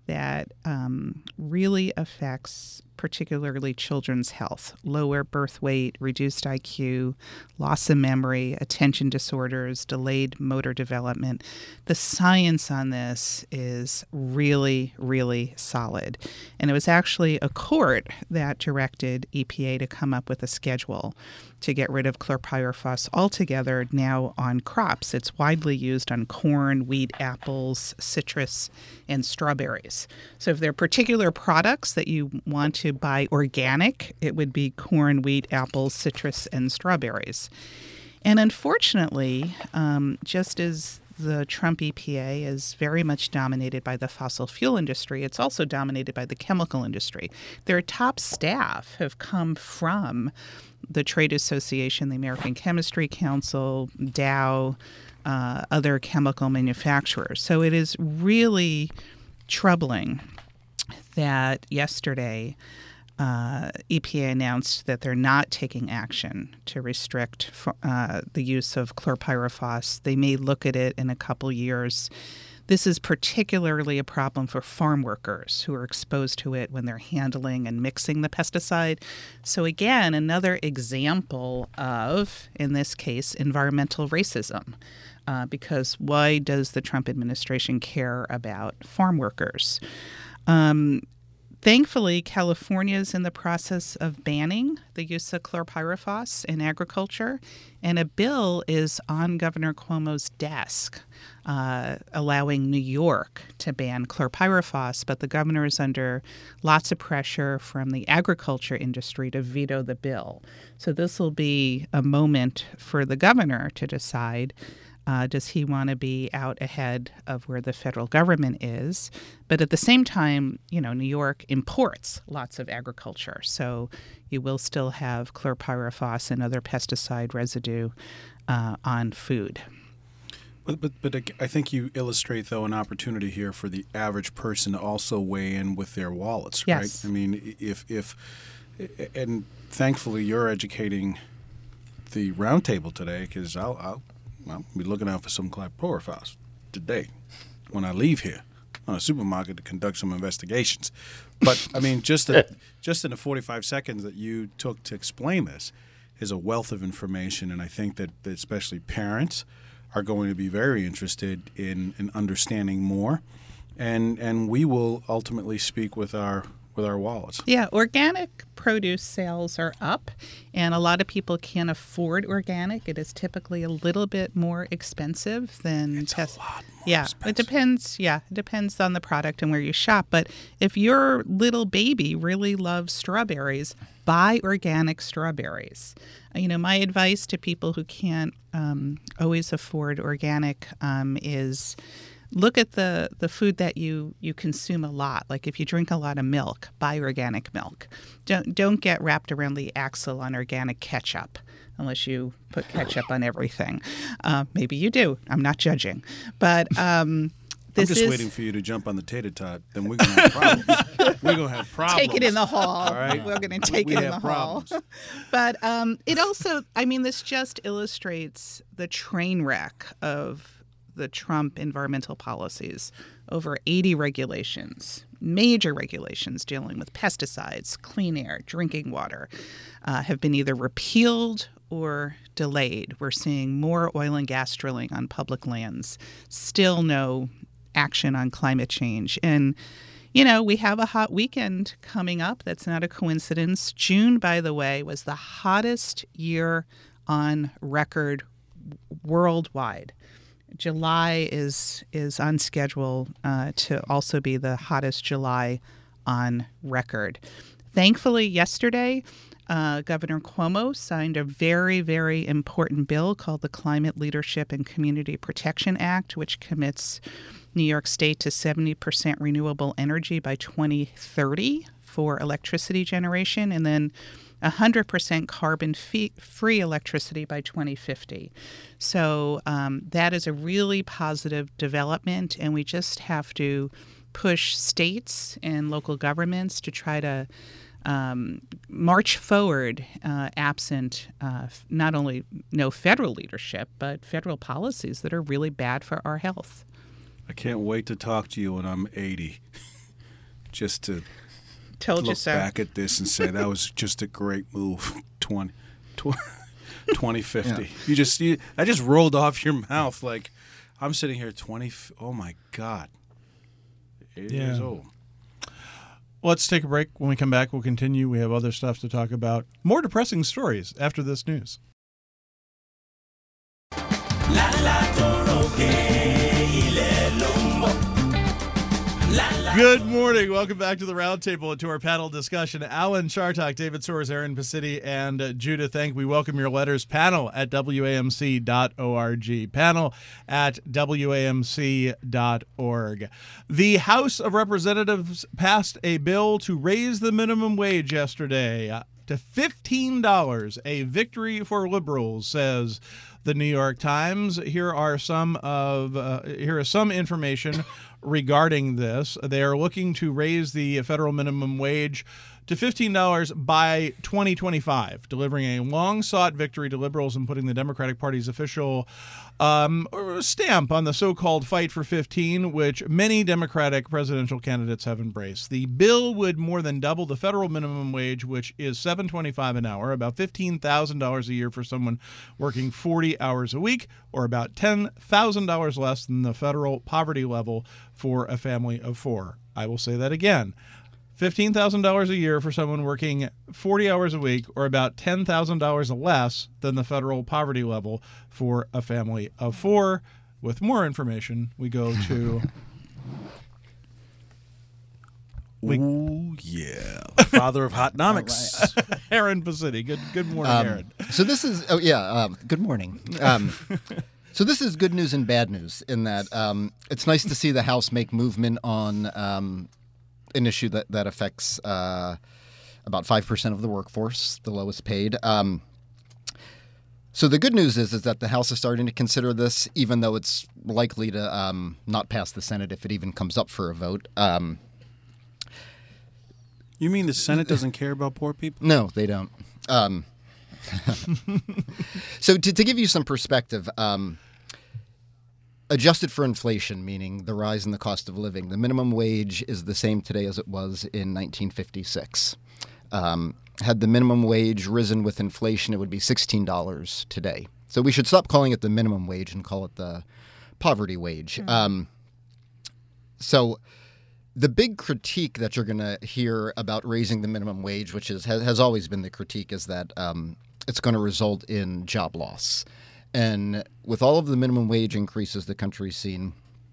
that um, really affects particularly children's health: lower birth weight, reduced I Q, loss of memory, attention disorders, delayed motor development. The science on this is really, really solid. And it was actually a court that directed E P A to come up with a schedule to get rid of chlorpyrifos altogether now on crops. It's widely used on corn, wheat, apples, citrus, and strawberries. So if there are particular products that you want to buy organic, it would be corn, wheat, apples, citrus, and strawberries. And unfortunately, um, just as the Trump E P A is very much dominated by the fossil fuel industry, it's also dominated by the chemical industry. Their top staff have come from the trade association, the American Chemistry Council, Dow, uh, other chemical manufacturers. So it is really troubling that yesterday uh, E P A announced that they're not taking action to restrict uh, the use of chlorpyrifos. They may look at it in a couple years. This is particularly a problem for farm workers who are exposed to it when they're handling and mixing the pesticide. So again, another example of, in this case, environmental racism. Uh, because why does the Trump administration care about farm workers? Um, Thankfully, California is in the process of banning the use of chlorpyrifos in agriculture, and a bill is on Governor Cuomo's desk uh, allowing New York to ban chlorpyrifos, but the governor is under lots of pressure from the agriculture industry to veto the bill. So this will be a moment for the governor to decide, Uh, does he want to be out ahead of where the federal government is? But at the same time, you know, New York imports lots of agriculture. So you will still have chlorpyrifos and other pesticide residue uh, on food. But, but but I think you illustrate, though, an opportunity here for the average person to also weigh in with their wallets, Yes. right? I mean, if if and thankfully you're educating the roundtable today, because I'll, I'll I'll be looking out for some chlorpyrifos today when I leave here on a supermarket to conduct some investigations. But I mean, just the, just in the forty-five seconds that you took to explain this is a wealth of information, and I think that, that especially parents are going to be very interested in, in understanding more, and and we will ultimately speak with our with our wallets. Yeah, organic produce sales are up, and a lot of people can't afford organic. It is typically a little bit more expensive than It's pest- a lot more Yeah, expensive. it depends. Yeah, it depends on the product and where you shop. But if your little baby really loves strawberries, buy organic strawberries. Uh, You know, my advice to people who can't um, always afford organic um, is look at the, the food that you, you consume a lot. Like if you drink a lot of milk, buy organic milk. Don't don't get wrapped around the axle on organic ketchup unless you put ketchup on everything. Uh, maybe you do. I'm not judging. But um, this I'm just is, waiting for you to jump on the tater tot. Then we're gonna have problems. we're gonna have problems. take it in the hall. All right? We're going to take we it in have the hall. problems. But um, it also, I mean, this just illustrates the train wreck of the Trump environmental policies. Over eighty regulations, major regulations dealing with pesticides, clean air, drinking water, uh, have been either repealed or delayed. We're seeing more oil and gas drilling on public lands. Still no action on climate change. And you know, we have a hot weekend coming up. That's not a coincidence. June, by the way, was the hottest year on record worldwide. July is is on schedule uh, to also be the hottest July on record. Thankfully, yesterday, uh, Governor Cuomo signed a very, very important bill called the Climate Leadership and Community Protection Act, which commits New York State to seventy percent renewable energy by twenty thirty for electricity generation, and then one hundred percent carbon-free electricity by twenty fifty. So um, that is a really positive development, and we just have to push states and local governments to try to um, march forward uh, absent uh, not only no federal leadership, but federal policies that are really bad for our health. I can't wait to talk to you when I'm eighty. just to Told you look so. back at this and say that was just a great move. twenty, twenty fifty. Yeah. You just you, that just rolled off your mouth like I'm sitting here twenty. Oh my God. Eight Yeah. years old. Let's take a break. When we come back, we'll continue. We have other stuff to talk about. More depressing stories after this news. Good morning. Welcome back to the Roundtable and to our panel discussion. Alan Chartock, David Soares, Aaron Pacitti, and uh, Judith Enck. We welcome your letters. Panel at W A M C dot org. Panel at W A M C dot org. The House of Representatives passed a bill to raise the minimum wage yesterday uh, to fifteen dollars. A victory for liberals, says the New York Times. Here are some of uh, here is some information regarding this. They are looking to raise the federal minimum wage to fifteen dollars by twenty twenty-five, delivering a long-sought victory to liberals and putting the Democratic Party's official um, stamp on the so-called fight for fifteen, which many Democratic presidential candidates have embraced. The bill would more than double the federal minimum wage, which is seven dollars and twenty-five cents an hour, about fifteen thousand dollars a year for someone working forty hours a week, or about ten thousand dollars less than the federal poverty level for a family of four. I will say that again. fifteen thousand dollars a year for someone working forty hours a week, or about ten thousand dollars less than the federal poverty level for a family of four. With more information, we go to... We- Ooh, yeah. Father of hotnomics. Aaron Pacitti. Good good morning, Um, Aaron. So this is, oh yeah, um, good morning. Um, so this is good news and bad news in that um, it's nice to see the House make movement on um, an issue that, that affects uh, about five percent of the workforce, the lowest paid. Um, so the good news is, is that the House is starting to consider this, even though it's likely to um, not pass the Senate if it even comes up for a vote. Um, You mean the Senate doesn't care about poor people? No, they don't. Um, so to, to give you some perspective, um, adjusted for inflation, meaning the rise in the cost of living, the minimum wage is the same today as it was in nineteen fifty-six. Um, had the minimum wage risen with inflation, it would be sixteen dollars today. So we should stop calling it the minimum wage and call it the poverty wage. Mm. Um, so... The big critique that you're going to hear about raising the minimum wage, which is has, has always been the critique, is that um, it's going to result in job loss. And with all of the minimum wage increases the country's seen,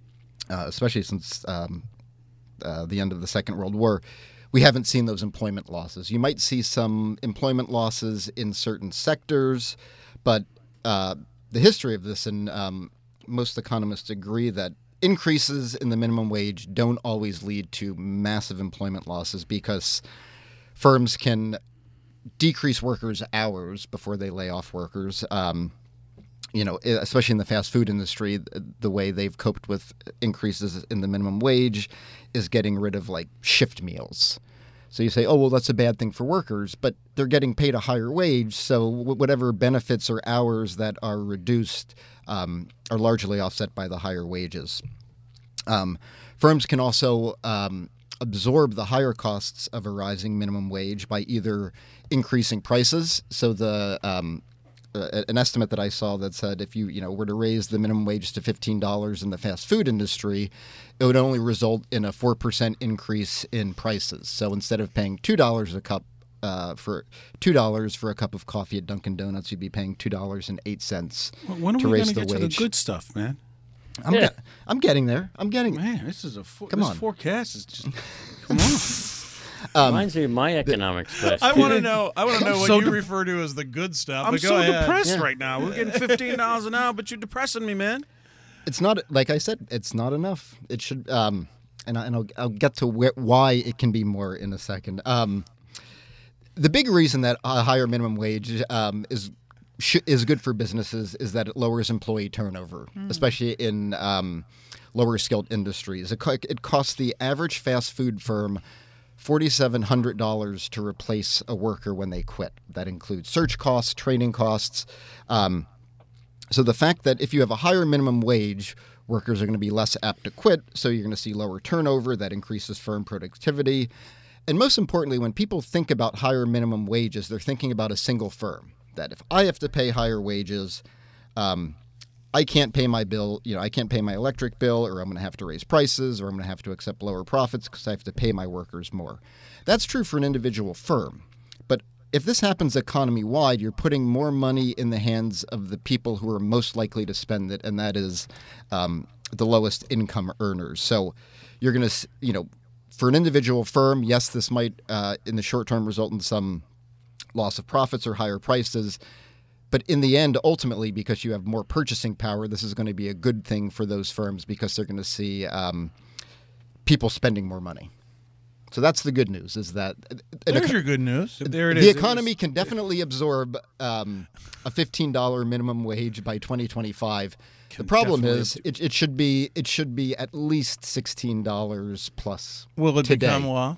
uh, especially since um, uh, the end of the Second World War, we haven't seen those employment losses. You might see some employment losses in certain sectors, but uh, the history of this, and um, most economists agree that increases in the minimum wage don't always lead to massive employment losses because firms can decrease workers' hours before they lay off workers. Um, you know, especially in the fast food industry, the way they've coped with increases in the minimum wage is getting rid of like shift meals. So you say, oh, well, that's a bad thing for workers, but they're getting paid a higher wage. So whatever benefits or hours that are reduced um, are largely offset by the higher wages. Um, firms can also um, absorb the higher costs of a rising minimum wage by either increasing prices. So the um, uh, an estimate that I saw that said if you you know were to raise the minimum wage to fifteen dollars in the fast food industry, it would only result in a four percent increase in prices. So instead of paying two dollars a cup uh, for two dollars for a cup of coffee at Dunkin' Donuts, you'd be paying two dollars and eight cents Well, when are to we raise going to the get wage. to the good stuff, man? I'm, Yeah. get, I'm getting there. I'm getting Man, this is a fo- Come this on. forecast is just come on. Um, Reminds me of my economics class. I too. want to know. I want to know what so you de- refer to as the good stuff. I'm but go so ahead. depressed Yeah. right now. We're getting fifteen dollars an hour, but you're depressing me, man. It's not like I said. It's not enough. It should. Um, and I, and I'll, I'll get to where, why it can be more in a second. Um, the big reason that a higher minimum wage um, is sh- is good for businesses is that it lowers employee turnover, mm. especially in um, lower skilled industries. It, co- it costs the average fast food firm four thousand seven hundred dollars to replace a worker when they quit. That includes search costs, training costs. Um, so the fact that if you have a higher minimum wage, Workers are going to be less apt to quit, so you're going to see lower turnover. That increases firm productivity. And most importantly, when people think about higher minimum wages, they're thinking about a single firm. That if I have to pay higher wages, um, I can't pay my bill, you know, I can't pay my electric bill, or I'm going to have to raise prices, or I'm going to have to accept lower profits because I have to pay my workers more. That's true for an individual firm. But if this happens economy-wide, you're putting more money in the hands of the people who are most likely to spend it, and that is um, the lowest income earners. So you're going to, you know, for an individual firm, yes, this might, uh, in the short term, result in some loss of profits or higher prices. But in the end, ultimately, because you have more purchasing power, this is going to be a good thing for those firms because they're going to see um, people spending more money. So that's the good news, is that There's eco- your good news. There it the is. It economy was- can definitely absorb um, a fifteen dollars minimum wage by twenty twenty-five. The Can problem definitely is ab- it, it should be it should be at least sixteen dollars plus. Will it today. become law?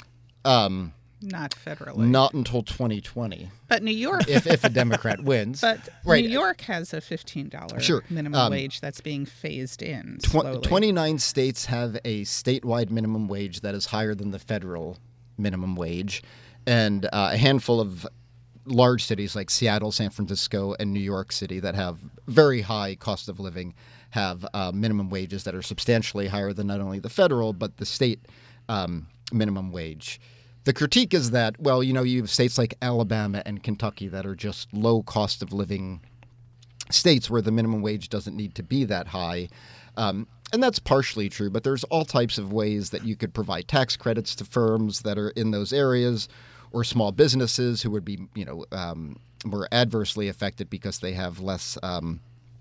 Um, Not federally. not until twenty twenty, But New York. if if a Democrat wins. But Right. New York has a fifteen dollars Sure. minimum Um, wage that's being phased in Tw- slowly. twenty-nine states have a statewide minimum wage that is higher than the federal minimum wage, and uh, a handful of large cities like Seattle, San Francisco, and New York City that have very high cost of living have uh, minimum wages that are substantially higher than not only the federal but the state um, minimum wage. The critique is that, well, you know, you have states like Alabama and Kentucky that are just low cost of living states where the minimum wage doesn't need to be that high. Um, and that's partially true, but there's all types of ways that you could provide tax credits to firms that are in those areas, or small businesses who would be, you know, um, more adversely affected because they have less um,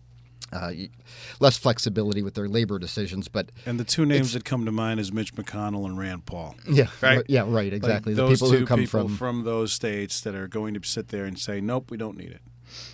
uh, less flexibility with their labor decisions. But And the two names that come to mind is Mitch McConnell and Rand Paul. yeah, Right. yeah, right, exactly. Like the those people two who come people from, those states that are going to sit there and say, nope, we don't need it.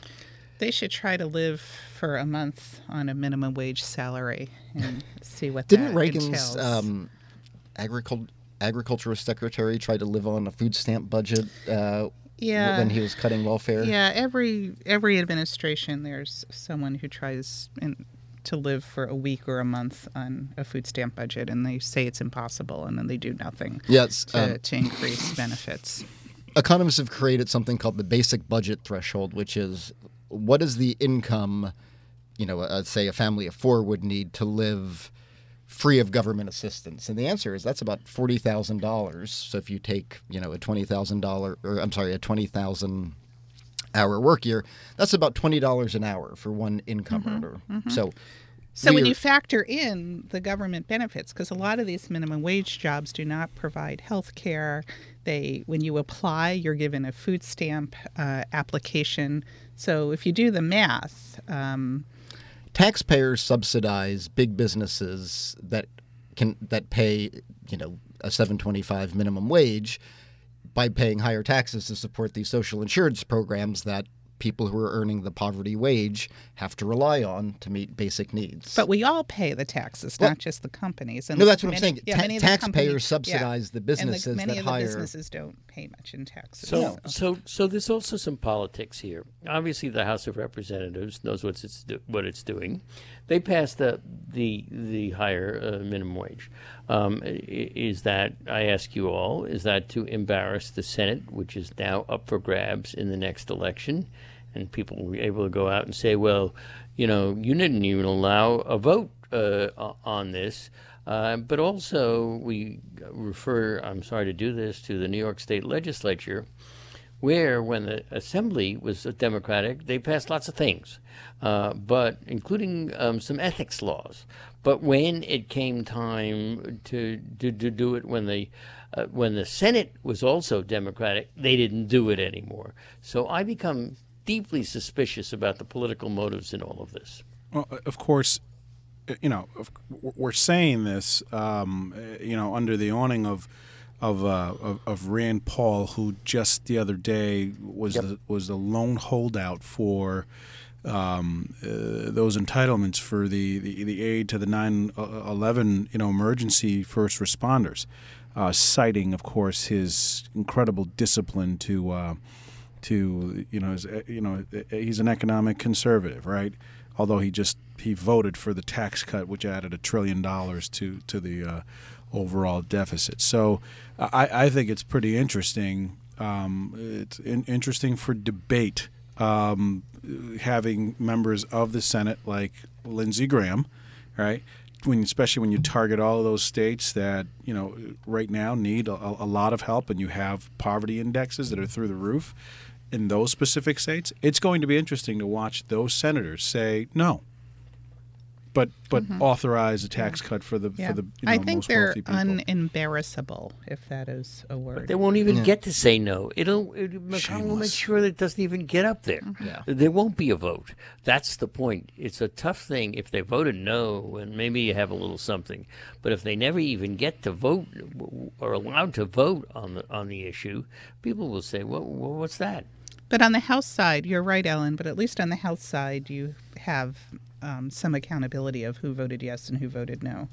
They should try to live for a month on a minimum wage salary and see what didn't that Reagan's entails. um, agricul- agriculture secretary try to live on a food stamp budget uh, Yeah. when he was cutting welfare? Yeah, every every administration there's someone who tries in, to live for a week or a month on a food stamp budget, and they say it's impossible, and then they do nothing Yes, to, um, to increase benefits. Economists have created something called the basic budget threshold, which is what is the income, you know, uh, say a family of four would need to live free of government assistance? And the answer is that's about forty thousand dollars. So if you take, you know, a twenty thousand dollars, or I'm sorry, a twenty thousand hour work year, that's about twenty dollars an hour for one income earner. So So when we you are- factor in the government benefits, because a lot of these minimum wage jobs do not provide health care, they when you apply, you're given a food stamp uh, application. So if you do the math, um, taxpayers subsidize big businesses that can that pay, you know, a seven twenty-five minimum wage by paying higher taxes to support these social insurance programs that people who are earning the poverty wage have to rely on to meet basic needs. but we all pay the taxes, Well, not just the companies. And no, that's what I'm many- saying. yeah, Ta- many of the taxpayers companies- subsidize yeah. the businesses and the, many that of the hire- businesses don't pay much in taxes. So, so, so there's also some politics here. Obviously, the House of Representatives knows what it's do, what it's doing. They passed the the the higher uh, minimum wage. Um, i- is that, I ask you all, is that to embarrass the Senate, which is now up for grabs in the next election, and people will be able to go out and say, well, you know, you didn't even allow a vote uh, o- on this. Uh, but also, we refer, I'm sorry to do this, to the New York State Legislature, where when the Assembly was Democratic, they passed lots of things, uh, but including um, some ethics laws. But when it came time to to, to do it, when the uh, when the Senate was also Democratic, they didn't do it anymore. So I become deeply suspicious about the political motives in all of this. Well, of course, you know, of- we're saying this, um, you know, under the awning of of, uh, of of Rand Paul, who just the other day was the, was the lone holdout for um, uh, those entitlements for the, the, the aid to the nine eleven, you know, emergency first responders, uh, citing, of course, his incredible discipline to. Uh, to you know, his, you know, he's an economic conservative, right? although he just he voted for the tax cut, which added a trillion dollars to to the uh, overall deficit. So I, I think it's pretty interesting. Um, it's in, interesting for debate, um, having members of the Senate like Lindsey Graham, right? When, especially when you target all of those states that, you know, right now need a, a lot of help, and you have poverty indexes that are through the roof in those specific states, it's going to be interesting to watch those senators say no, but but Mhm. authorize a tax cut for the Yeah. for the you know, I think most they're wealthy people. unembarrassable, if that is a word. But they won't even Yeah. get to say no. It'll, it, McConnell will make Shameless. sure that it doesn't even get up there. Yeah. There won't be a vote. That's the point. It's a tough thing if they voted no, and maybe you have a little something. But if they never even get to vote or allowed to vote on the on the issue, people will say, "Well, well what's that?" But on the House side, you're right, Ellen, but at least on the House side, you have um, some accountability of who voted yes and who voted no.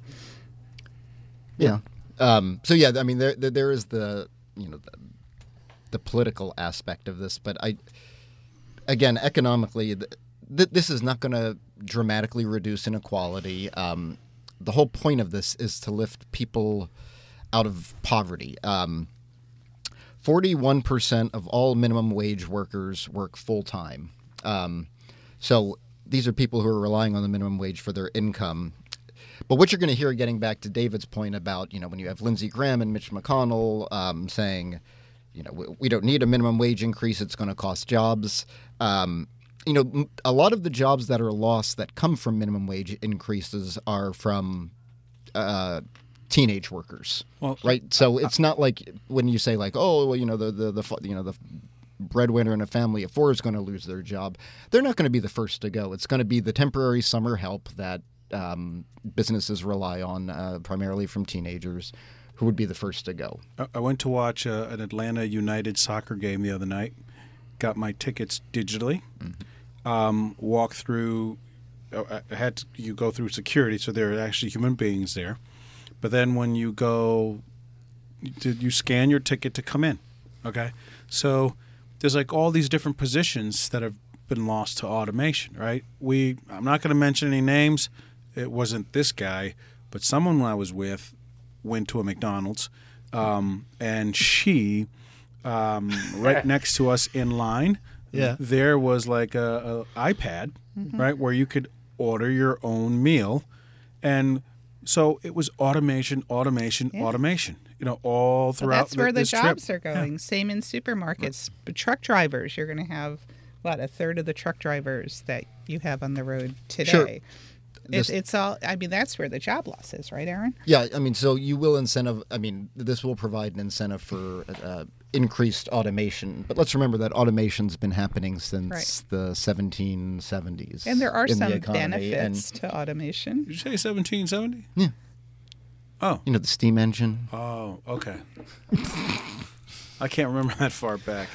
Yeah. Um, so yeah, I mean, there, there there is the you know the, the political aspect of this, but I again economically, th- th- this is not going to dramatically reduce inequality. Um, the whole point of this is to lift people out of poverty. Um, Forty-one percent of all minimum wage workers work full time. Um, so these are people who are relying on the minimum wage for their income. But what you're going to hear, getting back to David's point about, you know, when you have Lindsey Graham and Mitch McConnell um, saying, you know, we, we don't need a minimum wage increase, it's going to cost jobs. Um, you know, m- a lot of the jobs that are lost that come from minimum wage increases are from uh, teenage workers, Well, right? So it's not like when you say like, oh, well, you know, the the, the fu- you know the breadwinner in a family of four is going to lose their job. They're not going to be the first to go. It's going to be the temporary summer help that um, businesses rely on, uh, primarily from teenagers, who would be the first to go. I- I went to watch uh, an Atlanta United soccer game the other night. Got my tickets digitally. Um, walked through. uh, I had to, you go through security, so there are actually human beings there. But then when you go, you, you scan your ticket to come in. Okay, so there's like all these different positions that have been lost to automation. Right? We. I'm not going to mention any names. It wasn't this guy, but someone I was with went to a McDonald's, um, and she, um, right next to us in line, Yeah. there was like a, a iPad, right, where you could order your own meal, and so it was automation, automation, Yeah. automation. You know, all Well, throughout. that's where the this trip. jobs are going. Same in supermarkets. But truck drivers, you're going to have, what, a third of the truck drivers that you have on the road today. Sure. It's, This- it's all, I mean, that's where the job loss is, right, Aaron? Yeah, I mean, so you will incentive. I mean, this will provide an incentive for uh, increased automation. But let's remember that automation's been happening since Right. the seventeen seventies. And there are in the some economy, benefits and, to automation. Did you say seventeen seventy? Yeah. Oh. you know, the steam engine. Oh. Okay. I can't remember that far back.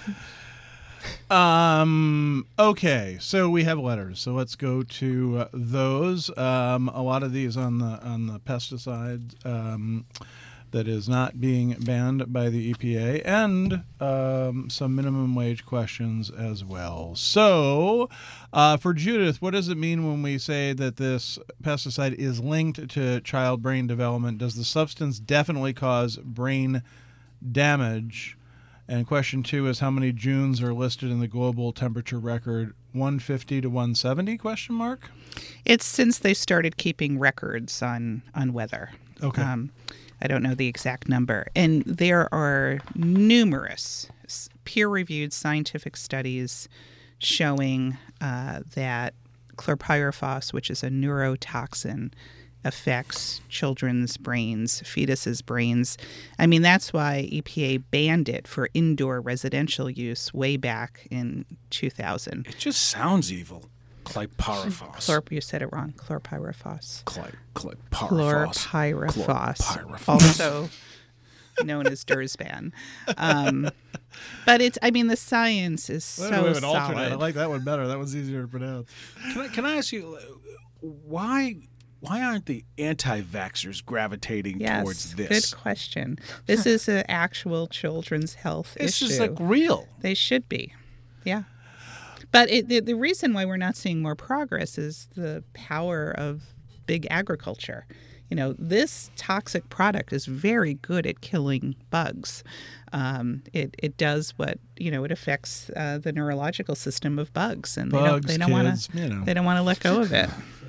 Um. Okay. So we have letters. So let's go to uh, those. Um. A lot of these on the on the pesticide um, that is not being banned by the E P A, and um, some minimum wage questions as well. So, uh, for Judith, what does it mean when we say that this pesticide is linked to child brain development? Does the substance definitely cause brain damage? And question two is, how many Junes are listed in the global temperature record? one fifty to one seventy? Question mark. It's since they started keeping records on, on weather. Okay. Um, I don't know the exact number. And there are numerous s- peer-reviewed scientific studies showing uh, that chlorpyrifos, which is a neurotoxin, affects children's brains, fetuses' brains. I mean, that's why E P A banned it for indoor residential use way back in two thousand. It just sounds evil. Chlorpyrifos. Chlor, you said it wrong. Chlorpyrifos. Chlor- Chlorpyrifos. Chlorpyrifos, Chlorpyrifos. also known as Dursban. Um, but it's, I mean, the science is Well, so we have an alternate. I solid. like that one better. That one's easier to pronounce. Can I, can I ask you, uh, why why aren't the anti-vaxxers gravitating Yes, towards this? good question. This is an actual children's health This issue. is like real. They should be. Yeah. But it, the, the reason why we're not seeing more progress is the power of big agriculture. You know, this toxic product is very good at killing bugs. Um, it it does what you know. It affects uh, the neurological system of bugs, and Bugs, they don't they don't want kids, to you know. they don't want to let go of it.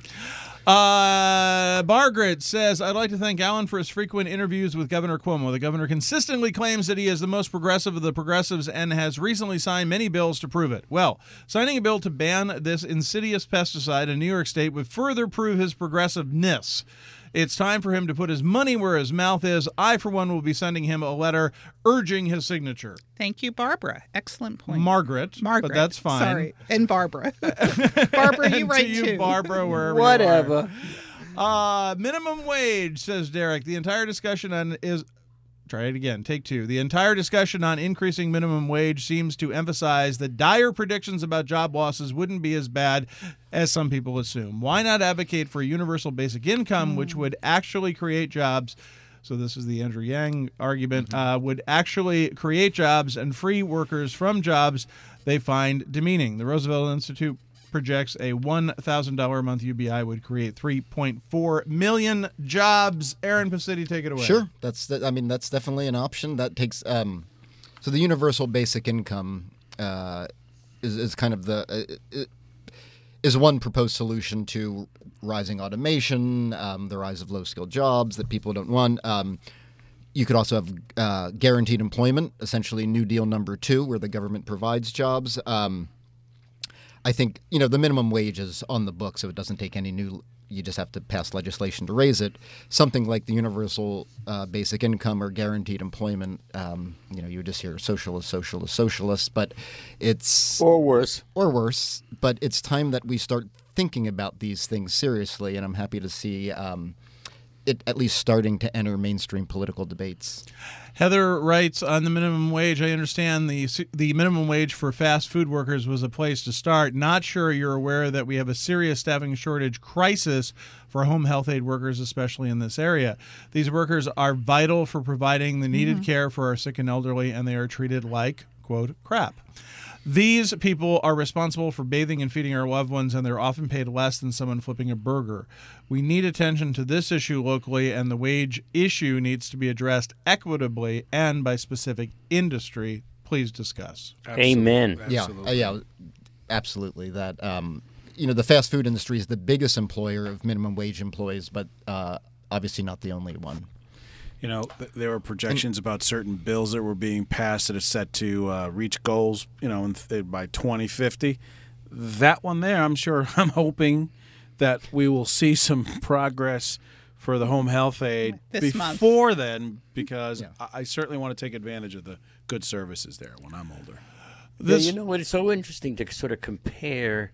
Uh, Margaret says, I'd like to thank Alan for his frequent interviews with Governor Cuomo. The governor consistently claims that he is the most progressive of the progressives and has recently signed many bills to prove it. Well, signing a bill to ban this insidious pesticide in New York State would further prove his progressiveness. It's time for him to put his money where his mouth is. I, for one, will be sending him a letter urging his signature. Thank you, Barbara. Excellent point. Margaret, Margaret. but that's fine. Sorry. And Barbara. Barbara, you And right to you, too. Barbara, wherever you Whatever. are. Uh, minimum wage, says Derek. The entire discussion on is... Try it again. Take two. The entire discussion on increasing minimum wage seems to emphasize that dire predictions about job losses wouldn't be as bad as some people assume. Why not advocate for a universal basic income, mm. which would actually create jobs? So this is the Andrew Yang argument, mm-hmm. uh, would actually create jobs and free workers from jobs they find demeaning. The Roosevelt Institute projects a one thousand dollars a month U B I would create three point four million jobs. Aaron Pacitti, take it away. Sure. That's, I mean, that's definitely an option. That takes, um, so the universal basic income uh, is, is kind of the, uh, is one proposed solution to rising automation, um, the rise of low-skilled jobs that people don't want. Um, you could also have uh, guaranteed employment, essentially New Deal number two, where the government provides jobs. Um, I think, you know, the minimum wage is on the book, so it doesn't take any new, you just have to pass legislation to raise it. Something like the universal uh, basic income or guaranteed employment, um, you know, you would just hear socialist, socialist, socialist, but it's... Or worse. Or worse, but it's time that we start thinking about these things seriously, and I'm happy to see um, it at least starting to enter mainstream political debates. Heather writes on the minimum wage, I understand the the minimum wage for fast food workers was a place to start. Not sure you're aware that we have a serious staffing shortage crisis for home health aid workers, especially in this area. These workers are vital for providing the needed mm-hmm. care for our sick and elderly, and they are treated like, quote, crap. These people are responsible for bathing and feeding our loved ones, and they're often paid less than someone flipping a burger. We need attention to this issue locally, and the wage issue needs to be addressed equitably and by specific industry. Please discuss. Absolutely. Amen. Yeah, uh, yeah, absolutely. That um, you know, the fast food industry is the biggest employer of minimum wage employees, but uh, obviously not the only one. You know, th- there were projections about certain bills that were being passed that are set to uh, reach goals, you know, in th- by twenty fifty. That one there, I'm sure, I'm hoping that we will see some progress for the home health aid this before month. Then, because yeah. I-, I certainly want to take advantage of the good services there when I'm older. This... Yeah, you know what? It's so interesting to sort of compare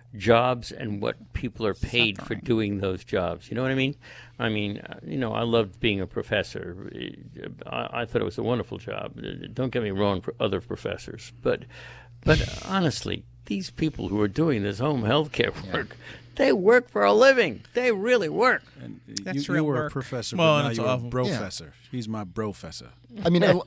jobs and what people are paid Suffering. for doing those jobs. You know what I mean? I mean, uh, you know, I loved being a professor. I, I thought it was a wonderful job. Don't get me wrong for other professors. But but honestly, these people who are doing this home health care work, yeah. they work for a living. They really work. And That's you, real you were work. a professor, Well, but now it's you're awful. a brofessor. Yeah. He's my brofessor. I mean, a,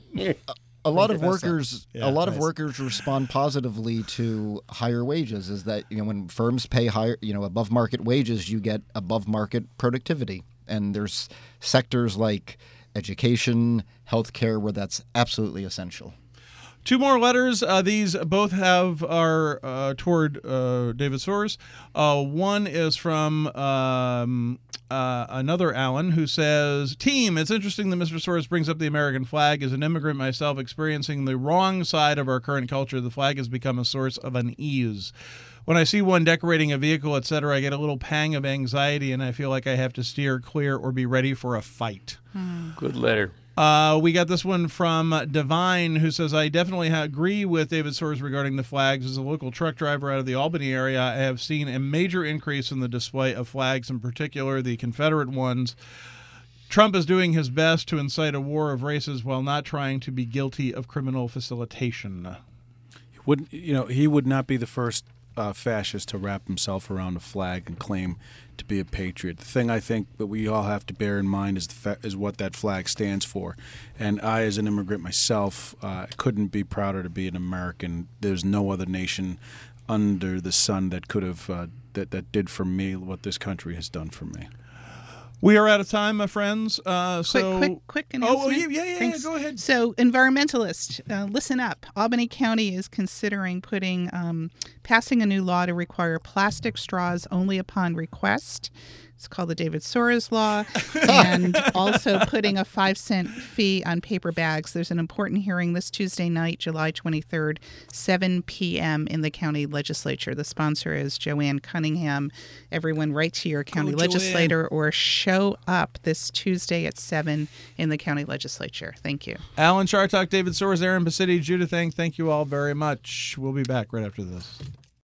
a lot of Professor. workers, Yeah, a lot nice. of workers respond positively to higher wages. Is that, you know, when firms pay higher, you know, above market wages, you get above market productivity. And there's sectors like education, healthcare, where that's absolutely essential. Two more letters. Uh, these both have are uh, toward uh, David Soares. Uh, one is from um, uh, another Alan who says, "Team, it's interesting that Mister Soares brings up the American flag. As an immigrant myself, experiencing the wrong side of our current culture, the flag has become a source of unease. When I see one decorating a vehicle, et cetera, I get a little pang of anxiety, and I feel like I have to steer clear or be ready for a fight." Good letter. Uh, we got this one from Divine, who says, "I definitely ha- agree with David Soares regarding the flags. As a local truck driver out of the Albany area, I have seen a major increase in the display of flags, in particular the Confederate ones. Trump is doing his best to incite a war of races while not trying to be guilty of criminal facilitation." Wouldn't you know? He would not be the first uh, fascist to wrap himself around a flag and claim to be a patriot. The thing I think that we all have to bear in mind is the fa- is what that flag stands for. And I, as an immigrant myself, uh, couldn't be prouder to be an American. There's no other nation under the sun that could have uh, that that did for me what this country has done for me. We are out of time, my friends. Uh, Quick, so, quick, quick oh, announcement. oh, yeah, yeah, yeah, Thanks. go ahead. So, environmentalists, uh, listen up. Albany County is considering putting, um, passing a new law to require plastic straws only upon request. It's called the David Soares Law, and also putting a five cent fee on paper bags. There's an important hearing this Tuesday night, July twenty-third, seven p.m. in the county legislature. The sponsor is Joanne Cunningham. Everyone write to your county Go, legislator or show up this Tuesday at seven in the county legislature. Thank you. Alan Chartock, David Soares, Aaron Bassidi, Judith Eng, thank you all very much. We'll be back right after this.